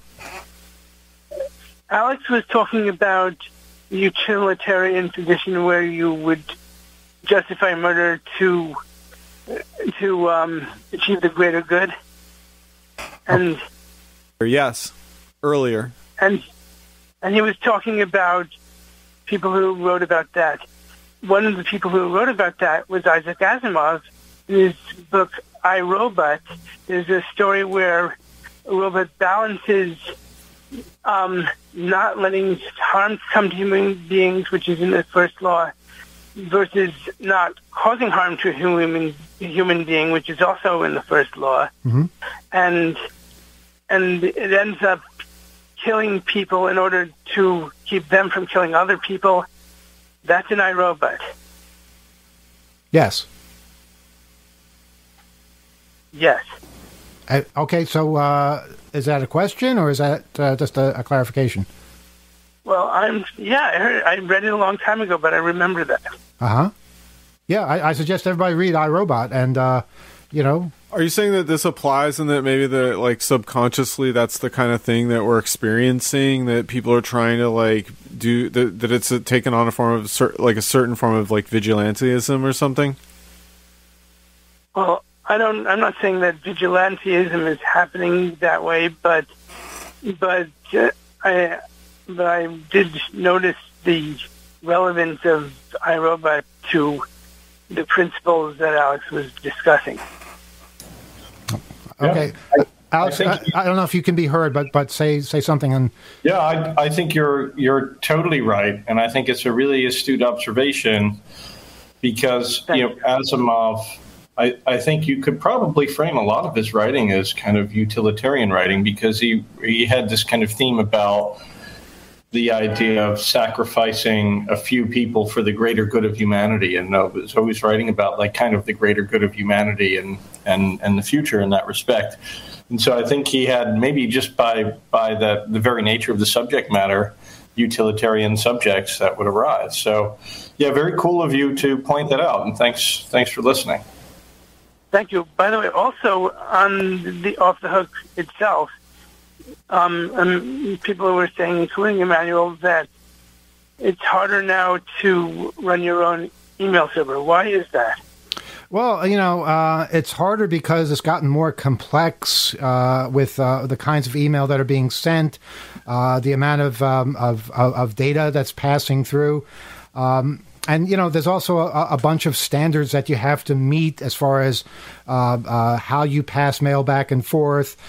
Alex was talking about utilitarian position where you would justify murder to to um, achieve the greater good. And oh. Yes, earlier. And and he was talking about people who wrote about that. One of the people who wrote about that was Isaac Asimov. In his book, I, Robot, there's a story where a robot balances um, not letting harm come to human beings, which is in the first law, versus not causing harm to a human, human being, which is also in the first law. Mm-hmm. And and it ends up killing people in order to keep them from killing other people. That's an iRobot. Yes. Yes. Uh, okay, so uh, is that a question or is that uh, just a, a clarification? Well, I'm yeah. I heard. I read it a long time ago, but I remember that. Uh huh. Yeah, I, I suggest everybody read iRobot, and uh, you know. Are you saying that this applies and that maybe the like subconsciously that's the kind of thing that we're experiencing, that people are trying to like do that, that it's a, taken on a form of cer- like a certain form of like vigilantism or something? Well, I don't. I'm not saying that vigilantism is happening that way, but but uh, I but I did notice the relevance of iRobot to the principles that Alex was discussing. Okay, yeah, I, Alex. I, I, I don't know if you can be heard, but but say say something. And yeah, I, I think you're you're totally right, and I think it's a really astute observation because Thank you know Asimov. I, I think you could probably frame a lot of his writing as kind of utilitarian writing because he he had this kind of theme about the idea of sacrificing a few people for the greater good of humanity, and uh, was always writing about like kind of the greater good of humanity and, and, and the future in that respect. And so I think he had maybe just by by the, the very nature of the subject matter, utilitarian subjects that would arise. So yeah, very cool of you to point that out, and thanks thanks for listening. Thank you. By the way, also on the Off the Hook itself, Um, and people were saying, including Emmanuel, that it's harder now to run your own email server. Why is that? Well, you know, uh, it's harder because it's gotten more complex uh, with uh, the kinds of email that are being sent, uh, the amount of, um, of, of of data that's passing through. Um, and, you know, there's also a, a bunch of standards that you have to meet as far as uh, uh, how you pass mail back and forth.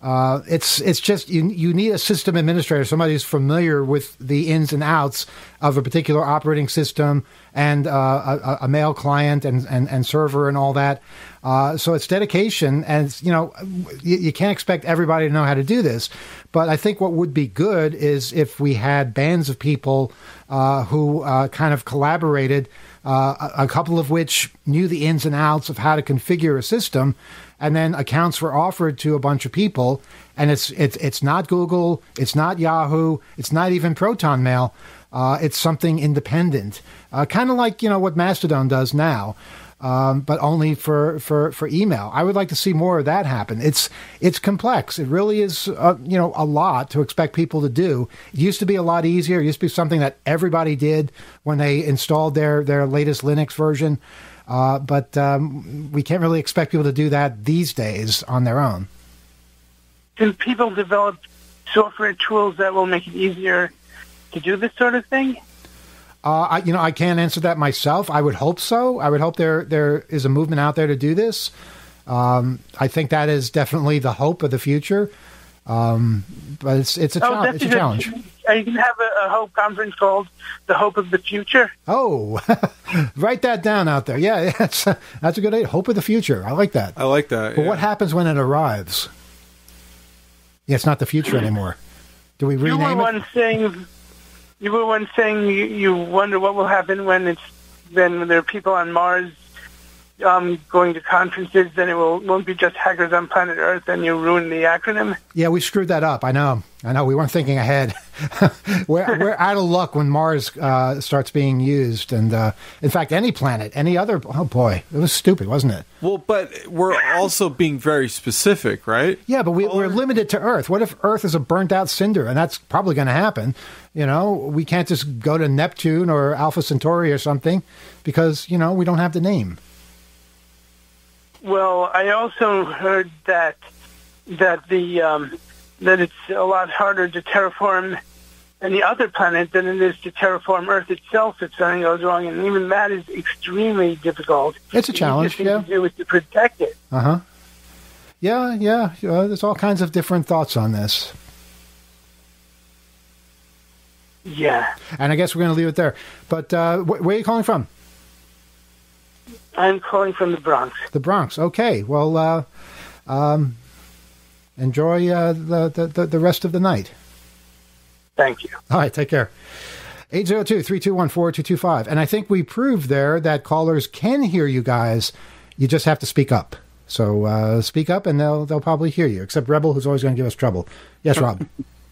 Uh, it's it's just you you need a system administrator, somebody who's familiar with the ins and outs of a particular operating system and uh, a, a mail client and, and, and server and all that. Uh, so it's dedication, and it's, you know you, you can't expect everybody to know how to do this. But I think what would be good is if we had bands of people uh, who uh, kind of collaborated, uh, a, a couple of which knew the ins and outs of how to configure a system. And then accounts were offered to a bunch of people, and it's it's it's not Google, it's not Yahoo, it's not even Proton Mail. Uh, it's something independent, uh, kind of like you know what Mastodon does now, um, but only for, for, for email. I would like to see more of that happen. It's it's complex. It really is uh, you know a lot to expect people to do. It used to be a lot easier. It used to be something that everybody did when they installed their their latest Linux version. Uh, but um, we can't really expect people to do that these days on their own. Can people develop software tools that will make it easier to do this sort of thing? Uh, I, you know, I can't answer that myself. I would hope so. I would hope there there is a movement out there to do this. Um, I think that is definitely the hope of the future. Um, but it's it's a, oh, chal- it's a challenge. Are you going to have a, a Hope conference called The Hope of the Future? Oh, write that down out there. Yeah, that's, that's a good idea. Hope of the future. I like that. I like that. But yeah. what happens when it arrives? Yeah, it's not the future anymore. Do we rename you were it? Once saying, you were once saying you, you wonder what will happen when it's when there are people on Mars um, going to conferences, then it will, won't be just hackers on planet Earth, and you ruin the acronym? Yeah, we screwed that up. I know. I know. We weren't thinking ahead. we're, we're out of luck when Mars uh, starts being used. And, uh, in fact, any planet, any other... Oh, boy. It was stupid, wasn't it? Well, but we're also being very specific, right? Yeah, but we, we're limited to Earth. What if Earth is a burnt-out cinder? And that's probably going to happen. You know, we can't just go to Neptune or Alpha Centauri or something because, you know, we don't have the name. Well, I also heard that that the um, that it's a lot harder to terraform any other planet than it is to terraform Earth itself if something goes wrong, and even that is extremely difficult. It's a challenge, the yeah. thing to do is to protect it. Uh huh. Yeah, yeah. Uh, there's all kinds of different thoughts on this. Yeah. And I guess we're going to leave it there. But uh, wh- where are you calling from? I'm calling from the Bronx. The Bronx. Okay. Well, uh, um, enjoy uh, the, the, the rest of the night. Thank you. All right. Take care. eight zero two, three two one, four two two five. And I think we proved there that callers can hear you guys. You just have to speak up. So uh, speak up and they'll they'll probably hear you, except Rebel, who's always going to give us trouble. Yes, Rob.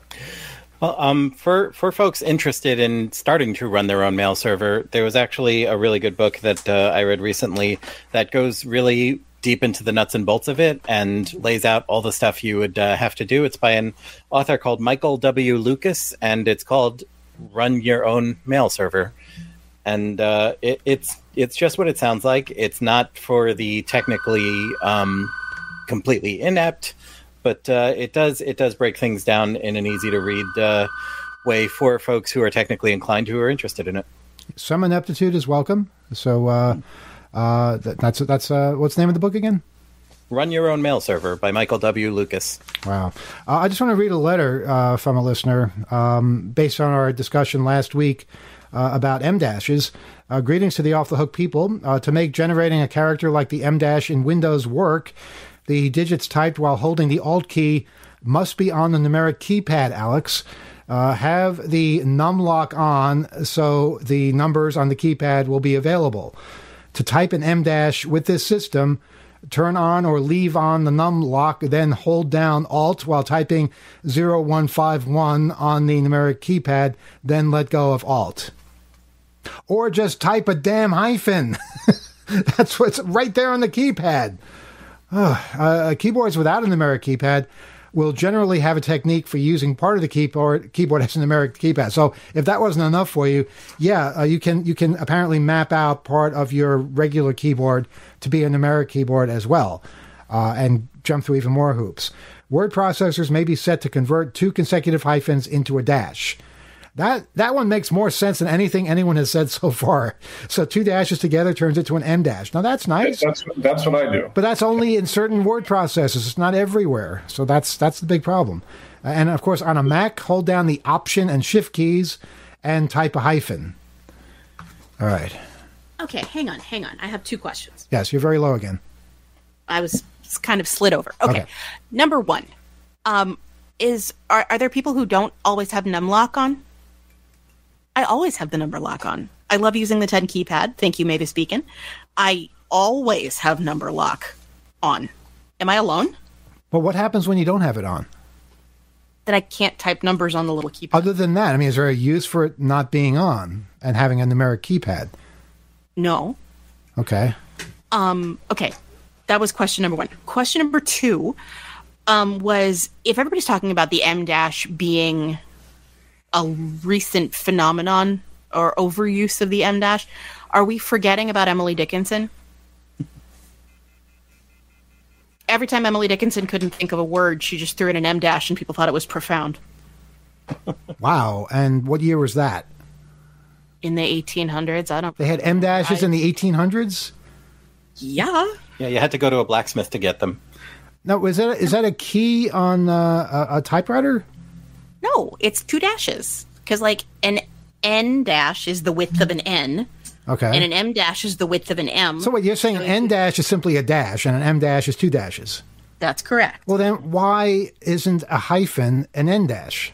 Well, um, for, for folks interested in starting to run their own mail server, there was actually a really good book that uh, I read recently that goes really deep into the nuts and bolts of it and lays out all the stuff you would uh, have to do. It's by an author called Michael W. Lucas, and it's called Run Your Own Mail Server. And uh, it, it's it's just what it sounds like. It's not for the technically um, completely inept, but uh, it does it does break things down in an easy to read uh, way for folks who are technically inclined who are interested in it. Some ineptitude is welcome. So uh, uh, that, that's that's uh, what's the name of the book again? Run Your Own Mail Server by Michael W. Lucas. Wow. Uh, I just want to read a letter uh, from a listener um, based on our discussion last week uh, about M dashes. Uh, greetings to the Off the Hook people. Uh, to make generating a character like the M dash in Windows work, the digits typed while holding the Alt key must be on the numeric keypad, Alex. Uh, have the numlock on so the numbers on the keypad will be available. To type an M dash with this system, turn on or leave on the numlock, then hold down Alt while typing zero one five one on the numeric keypad, then let go of Alt. Or just type a damn hyphen. That's what's right there on the keypad. Uh, uh, keyboards without a numeric keypad will generally have a technique for using part of the keyboard keyboard as a numeric keypad. So if that wasn't enough for you, yeah, uh, you can you can apparently map out part of your regular keyboard to be a numeric keyboard as well, uh, and jump through even more hoops. Word processors may be set to convert two consecutive hyphens into a dash. That that one makes more sense than anything anyone has said so far. So two dashes together turns into an M dash. Now that's nice. That's that's what I do. But that's only in certain word processors. It's not everywhere. So that's that's the big problem. And of course, on a Mac, hold down the Option and Shift keys and type a hyphen. All right. Okay, hang on, hang on. I have two questions. Yes, you're very low again. I was kind of slid over. Okay. Okay. Number one, um, is are, are there people who don't always have numlock on? I always have the number lock on. I love using the ten keypad. Thank you, Mavis Beacon. I always have number lock on. Am I alone? But what happens when you don't have it on? That I can't type numbers on the little keypad. Other than that, I mean, is there a use for it not being on and having a numeric keypad? No. Okay. Um, okay. That was question number one. Question number two um, was, if everybody's talking about the M dash being a recent phenomenon or overuse of the M dash, are we forgetting about Emily Dickinson? Every time Emily Dickinson couldn't think of a word, she just threw in an M dash and people thought it was profound. Wow. And what year was that? In the eighteen hundreds, I don't... They had M dashes I, in the eighteen hundreds? Yeah. Yeah, you had to go to a blacksmith to get them. No, is that, is that a key on uh, a, a typewriter? No, it's two dashes. Because, like, an N dash is the width of an N. Okay. And an M dash is the width of an M. So what, you're saying an N dash is simply a dash and an M dash is two dashes? That's correct. Well, then why isn't a hyphen an N dash?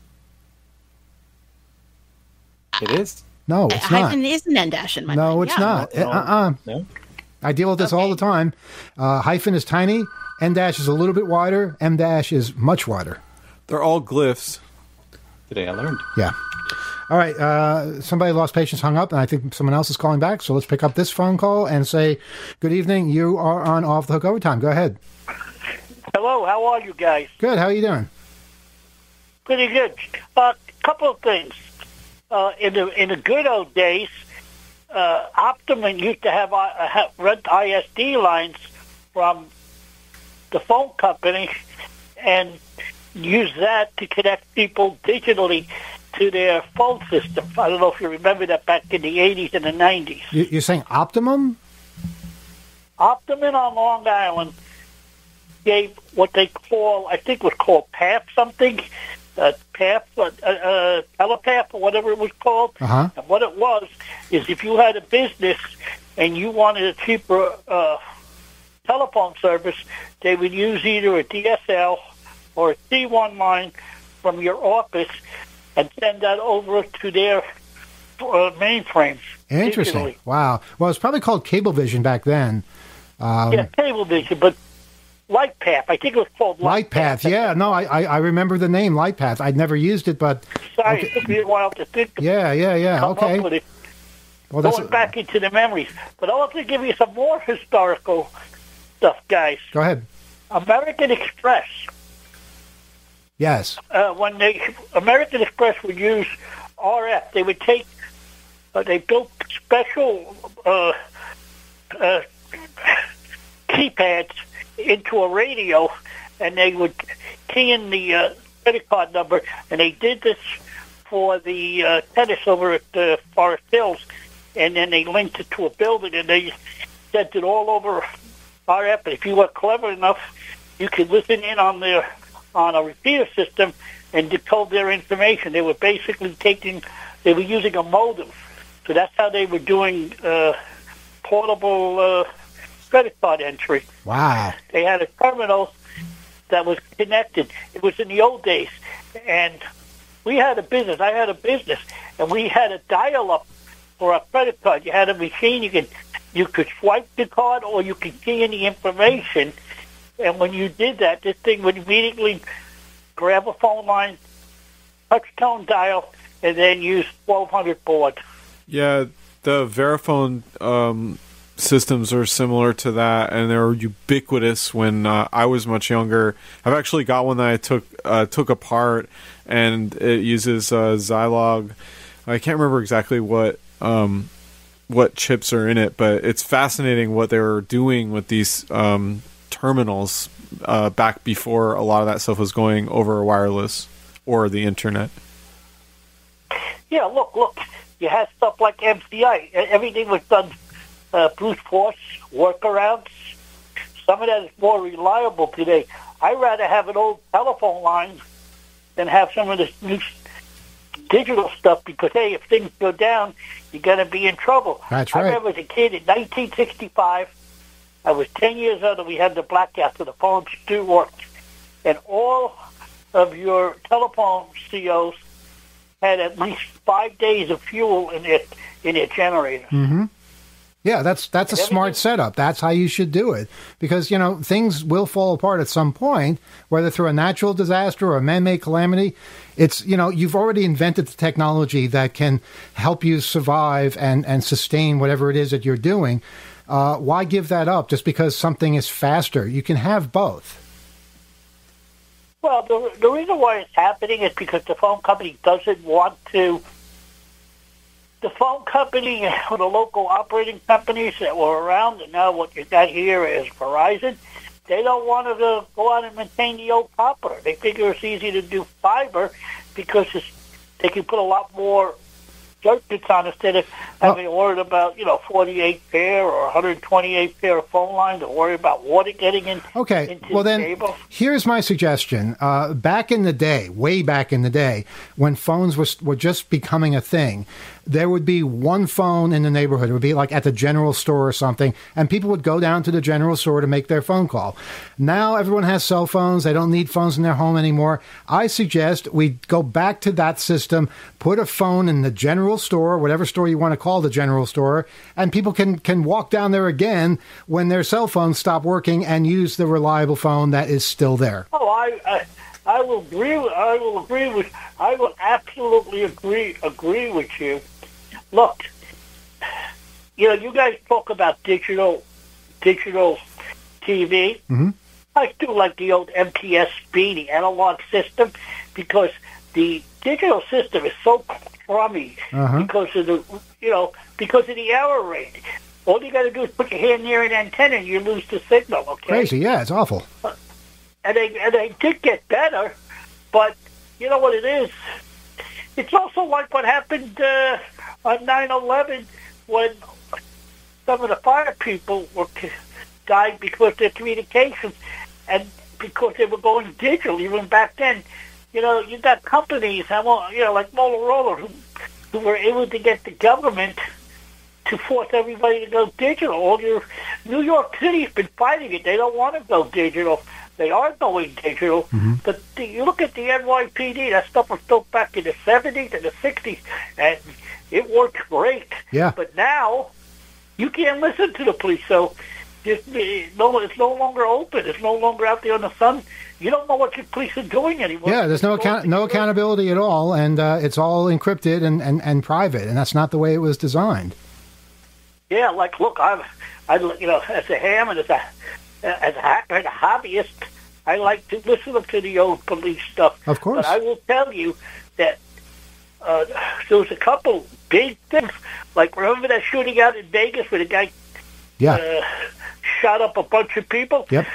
It is. No, A it's not. hyphen is an N dash in my No, mind. it's yeah. not. No. Uh-uh. No? I deal with this all the time. Uh, hyphen is tiny. N dash is a little bit wider. M dash is much wider. They're all glyphs. Today I learned. Yeah. All right. Uh, somebody lost patience, hung up, and I think someone else is calling back. So let's pick up this phone call and say, good evening. You are on Off the Hook Overtime. Go ahead. Hello, how are you guys? Good. How are you doing? Pretty good. A uh, couple of things. Uh, in the in the good old days, uh, Optimum used to have, uh, have rent I S D lines from the phone company and use that to connect people digitally to their phone system. I don't know if you remember that back in the eighties and the nineties. You- You're saying Optimum? Optimum on Long Island gave what they call, I think it was called P A F something, uh, P A F, uh, uh, Telepath, or whatever it was called. Uh-huh. And what it was is if you had a business and you wanted a cheaper uh, telephone service, they would use either a D S L or a C one line from your office and send that over to their uh, mainframes. Interesting. digitally. Wow. Well, it's probably called Cablevision back then. Um, Yeah, Cablevision, but LightPath. I think it was called Lightpath. Yeah. No, I, I I remember the name Lightpath. I'd never used it, but Sorry, okay. it took me a while to think. yeah, yeah, yeah. come Okay. up with it. Well, that's Going back into the memories. But I want to give you some more historical stuff, guys. go ahead. American Express. Yes. Uh, when they American Express would use R F, they would take. Uh, they built special uh, uh, keypads into a radio, and they would key in the uh, credit card number. And they did this for the uh, tennis over at uh, Forest Hills, and then they linked it to a building, and they sent it all over R F. And if you were clever enough, you could listen in on their on a repeater system and decode their information. They were basically taking, they were using a modem. So that's how they were doing uh, portable uh, credit card entry. Wow. They had a terminal that was connected. It was in the old days. And we had a business. I had a business. And we had a dial-up for a credit card. You had a machine. You could, you could swipe the card or you could key in the information. And when you did that, this thing would immediately grab a phone line, touch tone dial, and then use twelve hundred baud. Yeah, the Verifone um, systems are similar to that, and they're ubiquitous when uh, I was much younger. I've actually got one that I took uh, took apart, and it uses uh, Zilog. I can't remember exactly what um, what chips are in it, but it's fascinating what they were doing with these um, terminals uh, back before a lot of that stuff was going over wireless or the internet. Yeah, look, look. You had stuff like M C I. Everything was done uh, brute force, workarounds. Some of that is more reliable today. I'd rather have an old telephone line than have some of this new digital stuff because, hey, if things go down, you're going to be in trouble. That's right. I remember as a kid in nineteen sixty-five, I was ten years old and we had the blackout, so the phones still worked. And all of your telephone C Os had at least five days of fuel in their, in their generator. Mm-hmm. Yeah, that's that's a smart setup. That's how you should do it. Because, you know, things will fall apart at some point, whether through a natural disaster or a man-made calamity. It's, you know, you've already invented the technology that can help you survive and, and sustain whatever it is that you're doing. Uh, why give that up just because something is faster? You can have both. Well, the, the reason why it's happening is because the phone company doesn't want to. The phone company and the local operating companies that were around, and now what you got here is Verizon, they don't want to go out and maintain the old copper. They figure it's easy to do fiber because it's, they can put a lot more circuits on instead of having to worry about, you know, forty-eight pair or one hundred twenty-eight pair of phone lines or worry about water getting in, okay. into well, the then, cable. Here's my suggestion. Uh, back in the day, way back in the day, when phones were, were just becoming a thing, there would be one phone in the neighborhood. It would be like at the general store or something, and people would go down to the general store to make their phone call. Now everyone has cell phones. They don't need phones in their home anymore. I suggest we go back to that system, put a phone in the general store, whatever store you want to call the general store, and people can, can walk down there again when their cell phones stop working and use the reliable phone that is still there. Oh, I... I... I will agree. With, I will agree with. I will absolutely agree. Agree with you. Look, you know, you guys talk about digital, digital T V. Mm-hmm. I do like the old M T S B, the analog system, because the digital system is so crummy uh-huh. because of the, you know, because of the error rate. All you got to do is put your hand near an antenna and you lose the signal. Okay. Crazy. Yeah, it's awful. And they, and they did get better, but you know what it is? It's also like what happened uh, on nine eleven when some of the fire people were died because of their communications and because they were going digital. Even back then, you know, you got companies, you know, like Motorola, who, who were able to get the government to force everybody to go digital. All your New York City's been fighting it. They don't want to go digital. They are going digital, mm-hmm. but the, you look at the N Y P D, that stuff was built back in the seventies and the sixties, and it worked great. Yeah. But now, you can't listen to the police, so it's no, it's no longer open. It's no longer out there in the sun. You don't know what your police are doing anymore. Yeah, there's no account, no accountability at all, and uh, it's all encrypted and, and, and private, and that's not the way it was designed. Yeah, like, look, I'm, I, you know, as a ham and as a As a hacker and a hobbyist, I like to listen to the old police stuff. Of course. But I will tell you that uh, there was a couple big things. Like, remember that shooting out in Vegas where the guy yeah. uh, shot up a bunch of people? Yep.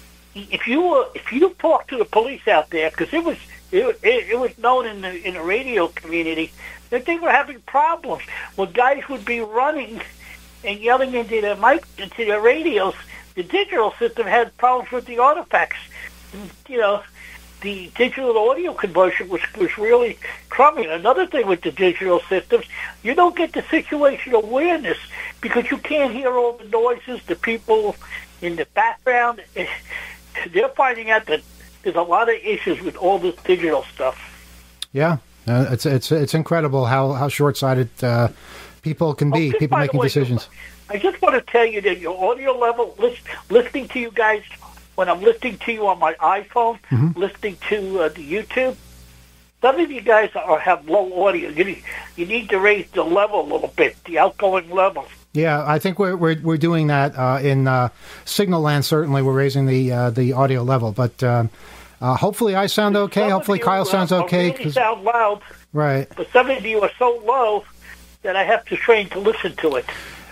If you were, if you talk to the police out there, because it was it, it, it was known in the in the radio community that they were having problems. Well, guys would be running and yelling into their mic, into their radios. The digital system had problems with the artifacts. You know, the digital to audio conversion was, was really crummy. Another thing with the digital systems, you don't get the situational awareness because you can't hear all the noises, the people in the background. They're finding out that there's a lot of issues with all this digital stuff. Yeah, uh, it's it's it's incredible how, how short-sighted uh, people can be, oh, people making way, decisions. I just want to tell you that your audio level, list, listening to you guys, when I'm listening to you on my iPhone, mm-hmm. listening to uh, the YouTube, some of you guys are, have low audio. You need, you need to raise the level a little bit, the outgoing level. Yeah, I think we're we're, we're doing that uh, in uh, Signal Land. Certainly, we're raising the uh, the audio level, but um, uh, hopefully I sound okay. Some hopefully Kyle sounds okay. Really sound loud, right? But some of you are so low that I have to train to listen to it.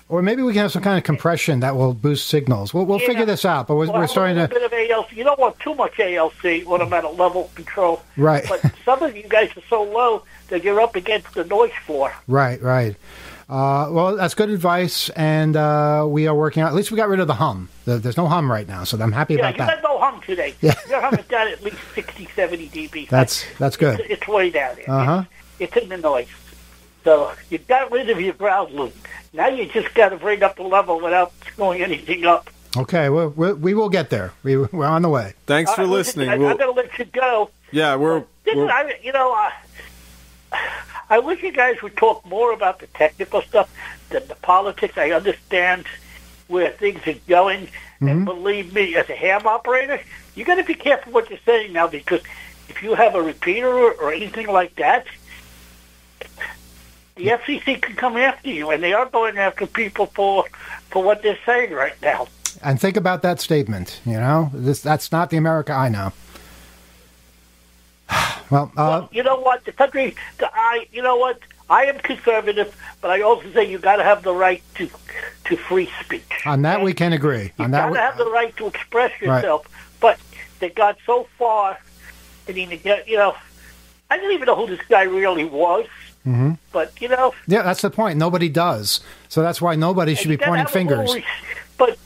Or maybe we can have some kind of compression that will boost signals. We'll, we'll Yeah. figure this out, but we're, Well, we're starting a to... bit of A L C. You don't want too much A L C when I'm at a level control. Right. But some of you guys are so low that you're up against the noise floor. Right, right. Uh, well, that's good advice, and uh, we are working out. At least we got rid of the hum. The, there's no hum right now, so I'm happy Yeah, about you that. got no hum today. Yeah. Your hum is down at least sixty, seventy dB. That's that's good. It's, it's way down there. Uh-huh. It's, it's in the noise. So you got rid of your ground loop. Now you just got to bring up the level without screwing anything up. Okay, well, we, we will get there. We, we're on the way. Thanks for Uh, listening. I, I'm We'll- going to let you go. yeah, we're, Listen, we're I, you know, uh, I wish you guys would talk more about the technical stuff than the politics. I understand where things are going, and believe me, as a ham operator, you got to be careful what you're saying now, because if you have a repeater or, or anything like that, the F C C can come after you, and they are going after people for for what they're saying right now. And think about that statement, you know? This That's not the America I know. Well, uh, Well, you know what? The country, the, I, you know what? I am conservative, but I also say you got to have the right to to free speech. on that we can agree. You On got that, to we, have the right to express Right. yourself. But they got so far. I mean, you know, I didn't even know who this guy really was. Mm-hmm. But you know, yeah, that's the point. Nobody does. So that's why nobody should be you gotta pointing have a little fingers. res- But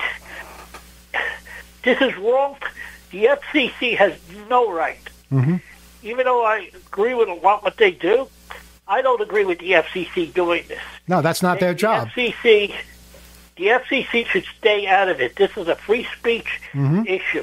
this is wrong. The F C C has no right. Mm-hmm. Even though I agree with a lot what they do, I don't agree with the F C C doing this. No, that's not their the job. F C C, the F C C should stay out of it. This is a free speech Mhm. issue.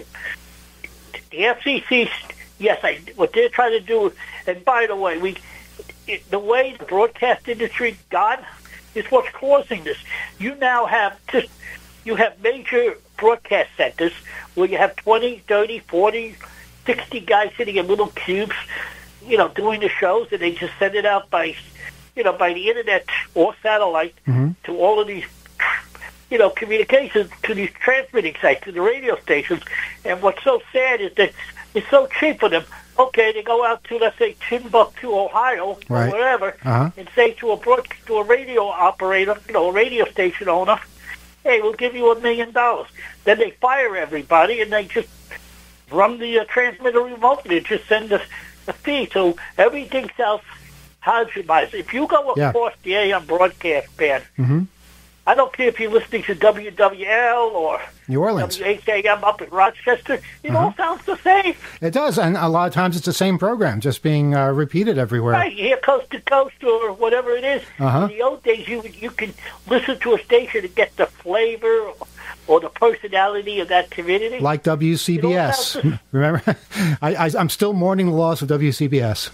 The F C C, yes, I, what they're trying to do, and by the way, we, it, the way the broadcast industry got is what's causing this. You now have just, you have major broadcast centers where you have twenty, thirty, forty, sixty guys sitting in little cubes, you know, doing the shows, and they just send it out by, you know, by the internet or satellite Mhm. to all of these, you know, communications to these transmitting sites, to the radio stations. And what's so sad is that it's so cheap for them. Okay, they go out to, let's say, Timbuktu, Ohio, Right. or wherever, Uh-huh. and say to a broad, to a radio operator, you know, a radio station owner, hey, we'll give you a million dollars. Then they fire everybody, and they just run the uh, transmitter remotely and just send the, the feed. So everything else hodgepodge. If you go Yeah. across the A M broadcast band, Mm-hmm. I don't care if you're listening to W W L or New Orleans. W H A M up in Rochester, it all sounds the same. It does, and a lot of times it's the same program, just being uh, repeated everywhere. Right, you hear coast to coast or whatever it is. Uh-huh. In the old days, you you can listen to a station and get the flavor or the personality of that community. Like W C B S. It all sounds Remember? I, I, I'm still mourning the loss of W C B S.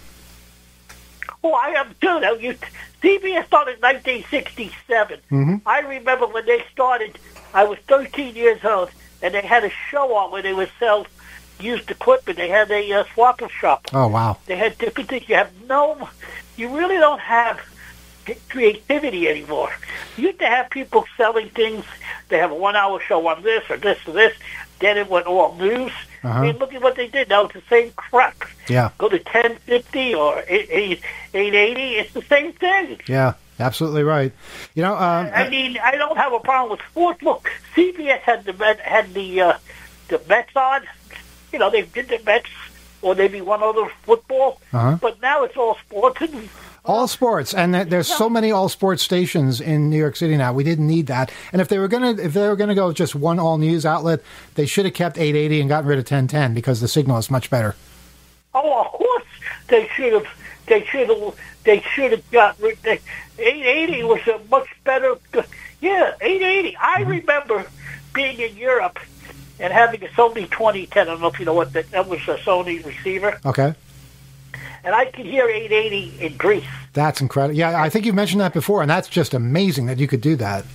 Oh, I am too. Now, you, C B S started in nineteen sixty-seven. Mhm. I remember when they started, I was thirteen years old, and they had a show on where they would sell used equipment. They had a uh, swapper shop. Oh, wow. They had different things. You have no, you really don't have creativity anymore. You used to have people selling things. They have a one-hour show on this or this or this. Then it went all news. Uh-huh. I mean, look at what they did. Now it's the same crap. Yeah, Go to ten fifty or eight eighty. It's the same thing. yeah, absolutely right. You know, um, I mean, I don't have a problem with sports. Look, C B S had the Met- had the uh, the Mets on. You know, they did the Mets or maybe one other football. Uh-huh. But now it's all sports. And, all sports, and there- there's so many all sports stations in New York City now. We didn't need that. And if they were gonna, if they were gonna go just one all news outlet, they should have kept eight eighty and gotten rid of ten ten because the signal is much better. oh, of course they should have. They should have. They should have got rid. They, eight eighty was a much better. Yeah, eight eighty. I remember being in Europe and having a Sony twenty ten. I don't know if you know what that. That was a Sony receiver. Okay, And I could hear eight eighty in Greece. that's incredible. Yeah, I think you've mentioned that before, and that's just amazing that you could do that.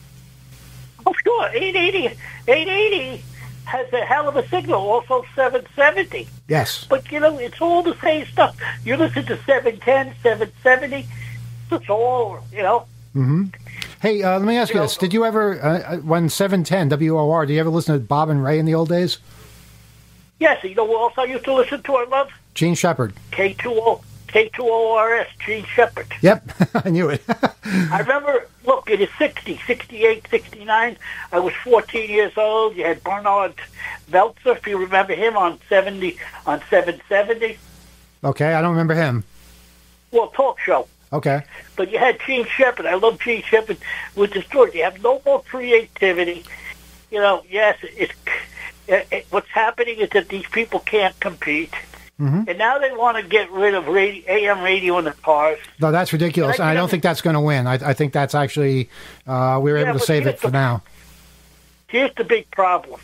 Oh, sure. eight eighty, eight eighty has a hell of a signal. Also seven seventy. Yes. But, you know, it's all the same stuff. You listen to seven ten, seven seventy. It's all, you know. Mm-hmm. Hey, uh, let me ask you You know- this: did you ever, uh, when seven ten W O R, did you ever listen to Bob and Ray in the old days? Yes, you know what else I used to listen to? I love Gene Shepard. K two O, K two O R S, Gene Shepard. Yep, I knew it. I remember, look, in the sixties, sixty-eight, sixty-nine, I was fourteen years old. You had Bernard Meltzer, if you remember him, on seventy, on seven seventy. Okay, I don't remember him. Well, talk show. Okay. But you had Gene Shepard. I love Gene Shepard with the stories. You have no more creativity. You know, yes, it's, it, it, what's happening is that these people can't compete. Mm-hmm. And now they want to get rid of radio, A M radio in the cars. No, that's ridiculous, and I, and I don't think that's going to win. I, I think that's actually, uh, we were Yeah, able to but save here's it for the- now. Here's the big problem.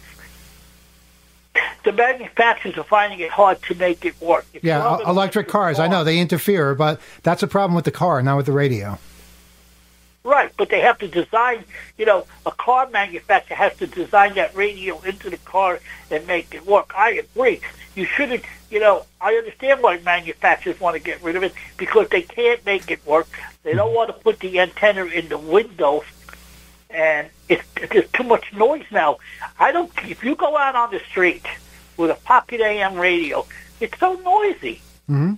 The manufacturers are finding it hard to make it work. If you Yeah, have e- an electric cars, I know, they interfere, but that's a problem with the car, not with the radio. Right, but they have to design, you know, a car manufacturer has to design that radio into the car and make it work. I agree. You shouldn't, you know, I understand why manufacturers want to get rid of it because they can't make it work. They don't want to put the antenna in the window, and it's, there's too much noise now. I don't, if you go out on the street with a pocket A M radio, it's so noisy. Mm-hmm.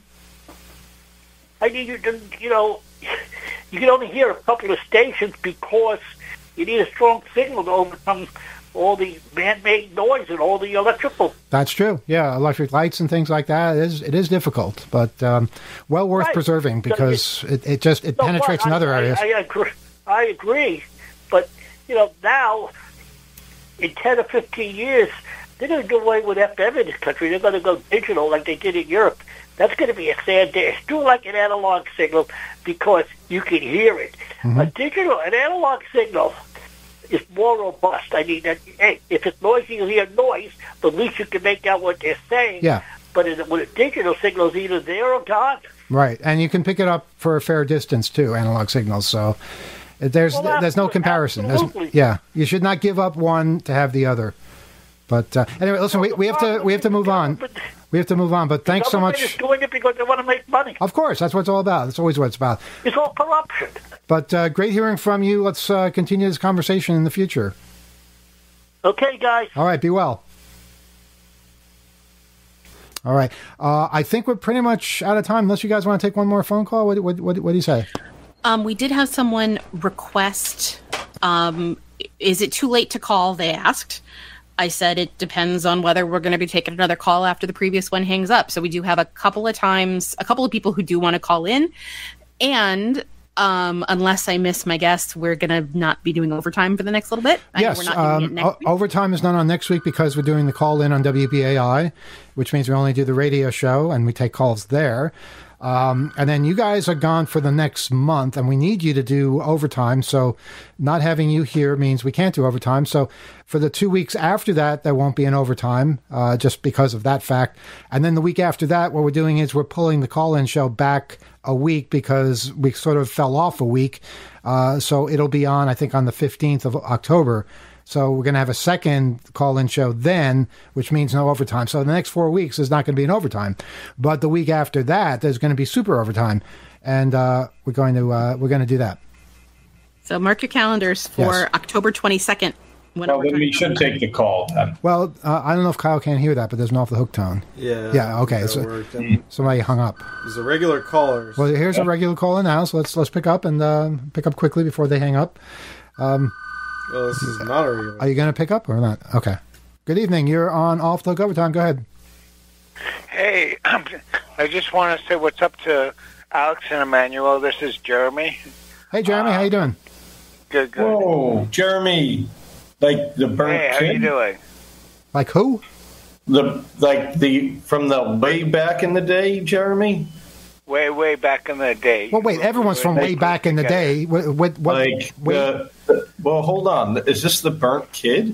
I mean, you, you know, you can only hear a couple of stations because you need a strong signal to overcome all the man-made noise and all the electrical. That's true. Yeah, electric lights and things like that. It is, it is difficult, but um, well worth Right. preserving because it, it just it No, penetrates but in I- other I, areas. I, agree, I agree, but you know now, in ten or fifteen years, they're going to do away with F M in this country. They're going to go digital like they did in Europe. That's going to be a sad day. It's still like an analog signal because you can hear it. Mm-hmm. A digital, an analog signal is more robust. I mean, that, hey, if it's noisy, you hear noise, but at least you can make out what they're saying. Yeah. But in, with a digital signal, it's either there or gone. Right, and you can pick it up for a fair distance too, analog signals. So there's Well, there's no absolutely, comparison. There's, absolutely. yeah, you should not give up one to have the other. But uh, anyway, listen, we, we have to we have to move on. We have to move on. But thanks so Government much. is doing it because they want to make money. Of course, that's what it's all about. That's always what it's about. It's all corruption. But uh, great hearing from you. Let's uh, continue this conversation in the future. Okay, guys. All right, be well. All right. Uh, I think we're pretty much out of time. Unless you guys want to take one more phone call. What, what, what, what do you say? Um, we did have someone request, um, is it too late to call? They asked. I said it depends on whether we're going to be taking another call after the previous one hangs up. So we do have a couple of times, a couple of people who do want to call in. And um, unless I miss my guest, we're going to not be doing overtime for the next little bit. I know Yes, we're not doing it um, next o- week. overtime is not on next week because we're doing the call in on W B A I, which means we only do the radio show and we take calls there. Um, and then you guys are gone for the next month, and we need you to do overtime. So not having you here means we can't do overtime. So for the two weeks after that, there won't be an overtime uh, just because of that fact. And then the week after that, what we're doing is we're pulling the call-in show back a week because we sort of fell off a week. Uh, so it'll be on, I think, on the fifteenth of October. So we're going to have a second call-in show then, which means no overtime. So the next four weeks is not going to be an overtime, but the week after that, there's going to be super overtime, and uh, we're going to uh, we're going to do that. So mark your calendars for Yes. October twenty-second. When Well, then we should take the call then. Well, uh, I don't know if Kyle can hear that, but there's an off the hook tone. Yeah. Yeah. Okay. that So worked. And somebody hung up. There's a regular caller. Well, here's a regular call-in now. So let's let's pick up and uh, pick up quickly before they hang up. Um, Well, this is not a regular. are you going to pick up or not? Okay. Good evening. You're on off the hook overtime. Go ahead. Hey, I just want to say what's up to Alex and Emmanuel. This is Jeremy. Hey, Jeremy. how you doing? Good, good. Whoa, Jeremy, like the burnt Hey, how kid? you doing? Like who? The like the from the way back in the day, Jeremy. Way, way back in the day. Well, wait. Everyone's from way back in the day. What? What? what Like wait, the, the well, hold on. Is this the burnt kid?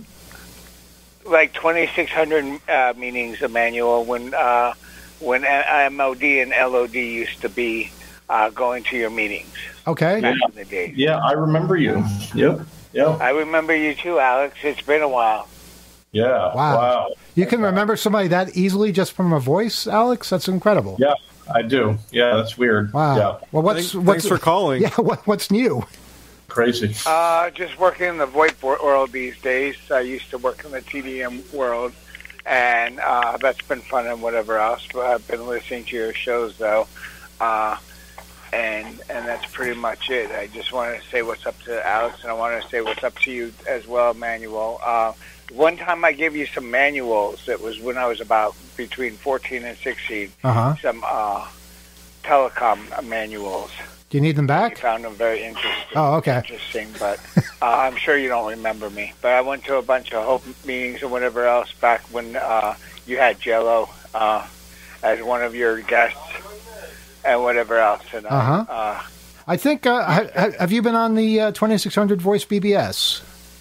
Like twenty-six hundred uh, meetings, Emmanuel, when uh, when M O D and L O D used to be uh, going to your meetings okay. back in the day. Yeah, I remember you. Yep. Yep. I remember you too, Alex. It's been a while. Yeah. Wow. Wow. You can remember somebody that easily just from a voice, Alex? That's incredible. Yeah, I do. Yeah, that's weird. Wow. Yeah. Well, what's Thanks, what's thanks for calling. Yeah. What, what's new? Crazy. Uh, just working in the VoIP wor- world these days. I used to work in the T D M world, and uh, that's been fun and whatever else. But I've been listening to your shows, though. Uh, and and that's pretty much it. I just want to say what's up to Alex, and I want to say what's up to you as well, Manuel. Uh, one time I gave you some manuals. It was when I was about between fourteen and sixteen. Uh-huh. Some uh, telecom manuals. Do you need them back? I found them very interesting. Oh, okay. Interesting, but uh, I'm sure you don't remember me. But I went to a bunch of Hope meetings and whatever else back when uh, you had Jello uh, as one of your guests and whatever else. And uh, Uh-huh. uh, I think, uh, ha- have you been on the uh, twenty-six hundred Voice B B S?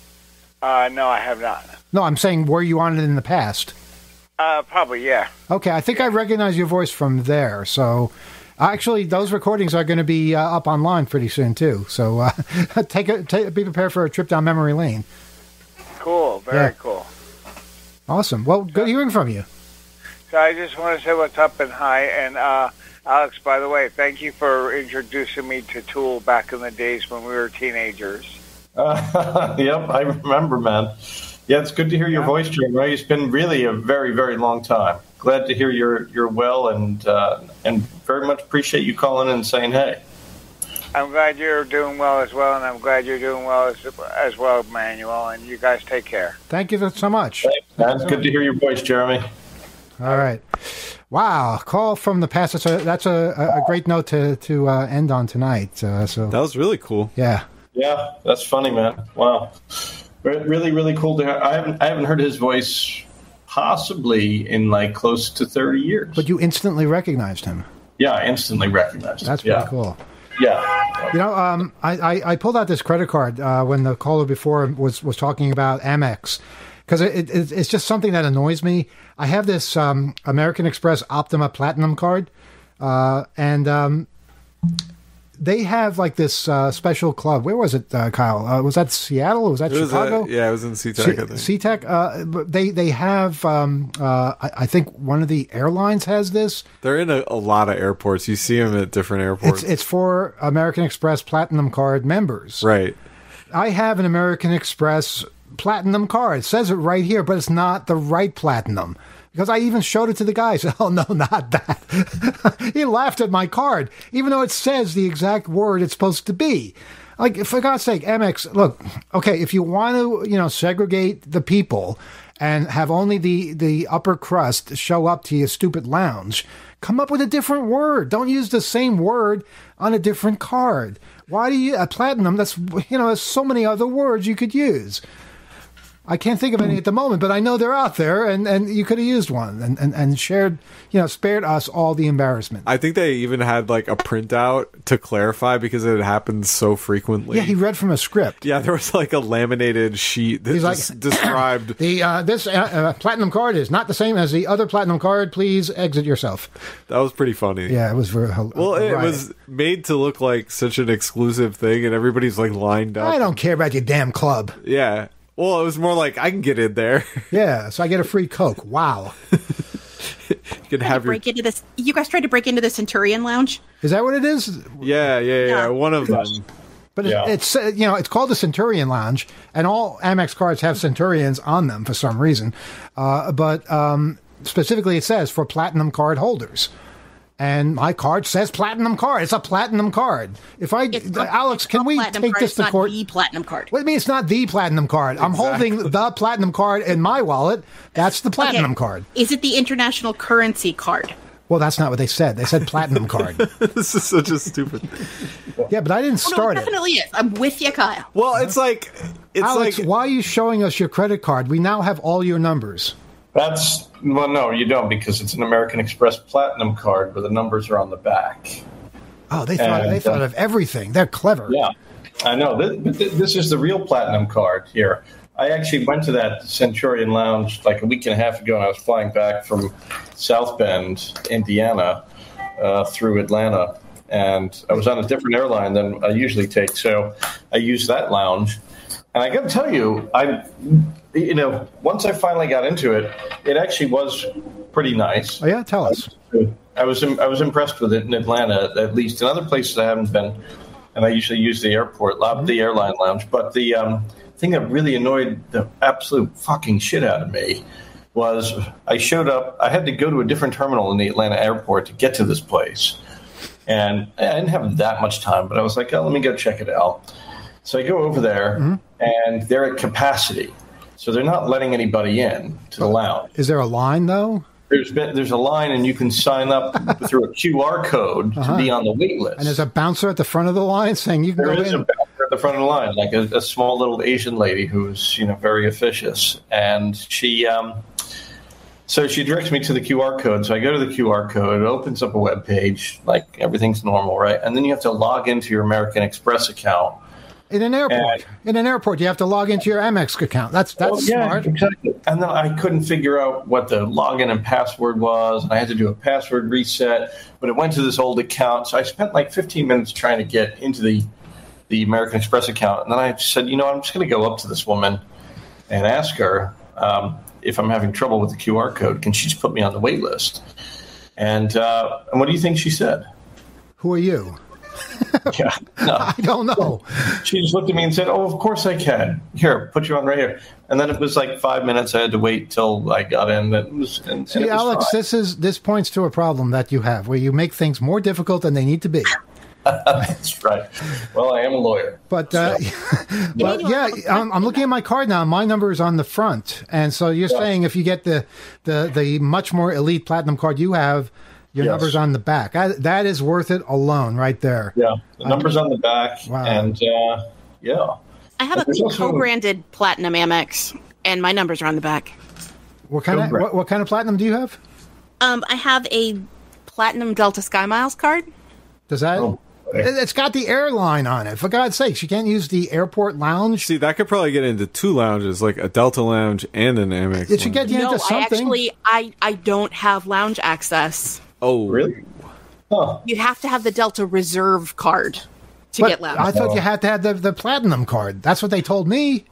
uh, no, I have not. No, I'm saying, were you on it in the past? Uh, probably, yeah. Okay, I think I recognize your voice from there. So, actually, those recordings are going to be uh, up online pretty soon too. So, uh, take a take, be prepared for a trip down memory lane. Cool, very Yeah. cool. Awesome. Well, good hearing from you. So I just want to say what's up and hi. And uh, Alex, by the way, thank you for introducing me to Tool back in the days when we were teenagers. Uh, yep, I remember, man. Yeah, it's good to hear your voice, Jeremy. It's been really a very, very long time. Glad to hear you're you're well, and uh, and very much appreciate you calling in and saying hey. I'm glad you're doing well as well, and I'm glad you're doing well as, as well, Manuel. And you guys take care. Thank you so much. Thanks, man. It's good to hear your voice, Jeremy. All right. Wow, call from the past. That's a, that's a, a great note to to uh, end on tonight. Uh, so that was really cool. Yeah. Yeah, that's funny, man. Wow, really, really cool to. Have. I haven't I haven't heard his voice possibly in like close to thirty years. But you instantly recognized him. Yeah, I instantly recognized him. That's pretty yeah. cool. Yeah. You know, um, I, I, I pulled out this credit card uh, when the caller before was, was talking about Amex, because it, it, it's just something that annoys me. I have this um, American Express Optima Platinum card, uh, and um, they have like this uh, special club. Where was it, uh, Kyle? Uh, was that Seattle? Or was that It was, Chicago? uh, yeah, it was in SeaTac, I think. SeaTac. Uh, but they they have. Um, uh, I, I think one of the airlines has this. They're in a, a lot of airports. You see them at different airports. It's it's for American Express Platinum card members. Right. I have an American Express Platinum card. It says it right here, but it's not the right Platinum. Because I even showed it to the guy. Said, "Oh no, not that." He laughed at my card, even though it says the exact word it's supposed to be. Like, for God's sake, Amex. Look, okay, if you want to, you know, segregate the people and have only the the upper crust show up to your stupid lounge, come up with a different word. Don't use the same word on a different card. Why do you a platinum? That's you know, there's so many other words you could use. I can't think of any at the moment, but I know they're out there, and, and you could have used one and, and, and shared, you know, spared us all the embarrassment. I think they even had like a printout to clarify because it happens so frequently. Yeah, he read from a script. Yeah, there was like a laminated sheet that He's just like, described the uh, this uh, uh, platinum card is not the same as the other platinum card. Please exit yourself. That was pretty funny. Yeah, it was very well. It right. was made to look like such an exclusive thing, and everybody's like lined up. I don't care about your damn club. Yeah. Well, it was more like I can get in there. Yeah, so I get a free Coke. Wow. You can have your... break into this. You guys tried to break into the Centurion Lounge. Is that what it is? Yeah, yeah, yeah. Yeah. One of them. But Yeah. it, it's uh, you know it's called the Centurion Lounge, and all Amex cards have Centurions on them for some reason. Uh, but um, specifically, it says for platinum card holders. And my card says platinum card. It's a platinum card. If I, It's a- Alex, it's can a we platinum take card. this It's to not court? The platinum card. What do you mean it's not the platinum card? I'm holding the platinum card in my wallet. That's the platinum Okay. card. Is it the international currency card? Well, that's not what they said. They said platinum card. This is such a stupid. Yeah, but I didn't Oh, no, start it it. definitely is. I'm with you, Kyle. Well, it's like it's Alex, like why are you showing us your credit card? We now have all your numbers. That's well, no, you don't, because it's an American Express Platinum card where the numbers are on the back. Oh, they thought And, they thought uh, of everything. They're clever. Yeah, I know. This, this is the real Platinum card here. I actually went to that Centurion Lounge like a week and a half ago, and I was flying back from South Bend, Indiana, uh, through Atlanta, and I was on a different airline than I usually take, so I used that lounge. And I got to tell you, I, you know, once I finally got into it, it actually was pretty nice. Oh yeah, tell us. I was I was impressed with it in Atlanta, at least. In other places, I haven't been, and I usually use the airport, the airline lounge. But the um, thing that really annoyed the absolute fucking shit out of me was I showed up. I had to go to a different terminal in the Atlanta airport to get to this place, And I didn't have that much time, but I was like, oh, let me go check it out. So I go over there, mm-hmm. and they're at capacity. So they're not letting anybody in to the lounge. Is there a line, though? There's been, there's a line, and you can sign up through a Q R code uh-huh. to be on the wait list. And there's a bouncer at the front of the line saying you can there go is in. a bouncer at the front of the line, like a, a small little Asian lady who's, you know, very officious. And she... Um, So she directs me to the Q R code. So I go to the Q R code. It opens up a web page, like everything's normal, right? And then you have to log into your American Express account. In an airport. And, in an airport, you have to log into your Amex account. That's that's well, yeah, smart. Exactly. And then I couldn't figure out what the login and password was. And I had to do a password reset. But it went to this old account. So I spent like fifteen minutes trying to get into the, the American Express account. And then I said, you know, I'm just going to go up to this woman and ask her, um, if I'm having trouble with the Q R code, can she just put me on the wait list? And uh, and what do you think she said? Who are you? yeah, no. I don't know. She just looked at me and said, oh, of course I can. Here, put you on right here. And then it was like five minutes. I had to wait till I got in. It was, and, See, and it was Alex, fine. this is this points to a problem that you have, where you make things more difficult than they need to be. That's right. Well, I am a lawyer. But, uh, so. but yeah, I'm, I'm looking at my card now. My number is on the front. And so you're yeah. saying if you get the, the, the much more elite platinum card you have, your yes. number's on the back. I, that is worth it alone right there. Yeah, the number's on the back. Wow. And, uh, yeah. I have a co-branded platinum Amex, and my numbers are on the back. What kind of what, what kind of platinum do you have? Um, I have a platinum Delta Sky Miles card. Does that... Oh. It's got the airline on it. For God's sakes, you can't use the airport lounge. See, that could probably get into two lounges, like a Delta lounge and an Amex. It should get you no, into something. I actually, I, I don't have lounge access. Oh, really? Huh. You have to have the Delta Reserve card to but get lounge. I thought you had to have the, the platinum card. That's what they told me.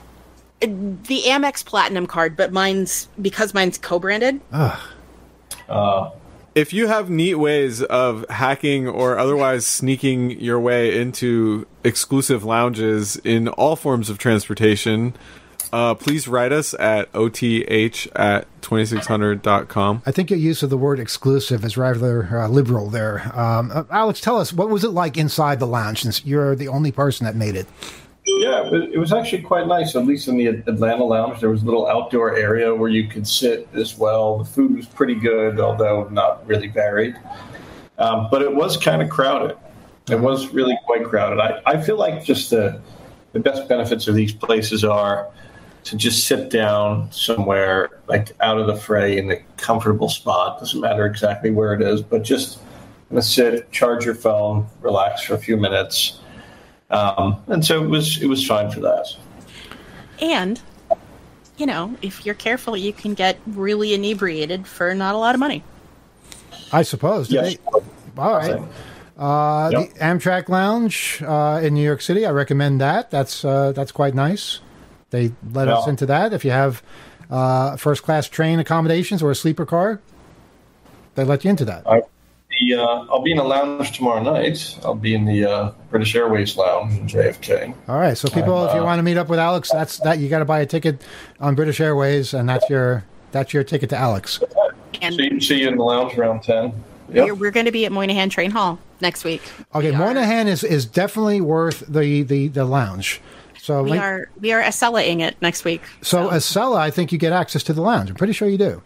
The Amex Platinum card, but mine's because mine's co-branded. Ugh. Uh, If you have neat ways of hacking or otherwise sneaking your way into exclusive lounges in all forms of transportation, uh, please write us at O T H at twenty-six hundred dot com. I think your use of the word exclusive is rather uh, liberal there. Um, uh, Alex, tell us, what was it like inside the lounge, since you're the only person that made it? Yeah, it was actually quite nice. At least in the Atlanta lounge, there was a little outdoor area where you could sit as well. The food was pretty good, although not really varied. Um, but it was kind of crowded. It was really quite crowded. I, I feel like just the, the best benefits of these places are to just sit down somewhere, like out of the fray in a comfortable spot. Doesn't matter exactly where it is, but just sit, charge your phone, relax for a few minutes. Um, and so it was it was fine for that. And, you know, if you're careful, you can get really inebriated for not a lot of money. I suppose. Did Yes. they? All right. Uh, Yep. The Amtrak Lounge uh, in New York City, I recommend that. That's uh, that's quite nice. They let us Yeah. into that. If you have uh, first-class train accommodations or a sleeper car, they let you into that. I, the, uh, I'll be in a lounge tomorrow night. I'll be in the uh, British Airways lounge in J F K. All right, so people, I'm, if you uh, want to meet up with Alex, that's that. You got to buy a ticket on British Airways, and that's your that's your ticket to Alex. And See, see you in the lounge around ten. we're, Yep. we're going to be at Moynihan Train Hall next week. Okay, We are- Moynihan is, is definitely worth the, the, the lounge. So, We link- are we are Acela-ing it next week. so Acela, I think you get access to the lounge. I'm pretty sure you do.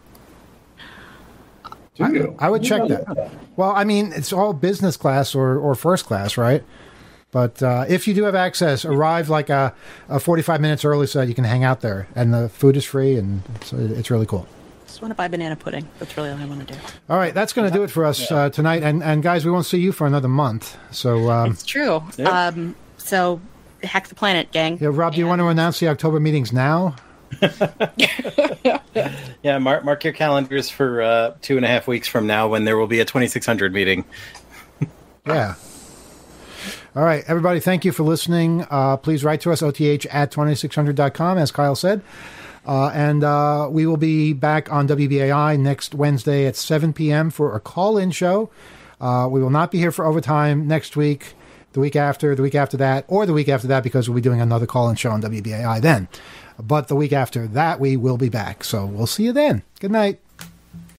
Do you? I would check Yeah. that. Well, I mean, it's all business class or, or first class, right? But uh, if you do have access, arrive like a, a forty-five minutes early so that you can hang out there. And the food is free, and it's, it's really cool. Just want to buy banana pudding. That's really all I want to do. All right, that's going to do it for us uh, tonight. And, and guys, we won't see you for another month. So, um, It's true. Yep. Um, so, hack the planet, gang. yeah, Rob, do you want to announce the October meetings now? Yeah, mark, mark your calendars for uh, two and a half weeks from now when there will be a twenty-six hundred meeting. Yeah. All right, everybody, thank you for listening. Uh, please write to us, O T H at twenty-six hundred dot com, as Kyle said. Uh, and uh, we will be back on W B A I next Wednesday at seven p.m. for a call-in show. Uh, we will not be here for overtime next week, the week after, the week after that, or the week after that, because we'll be doing another call-in show on W B A I then. But the week after that, we will be back. So we'll see you then. Good night.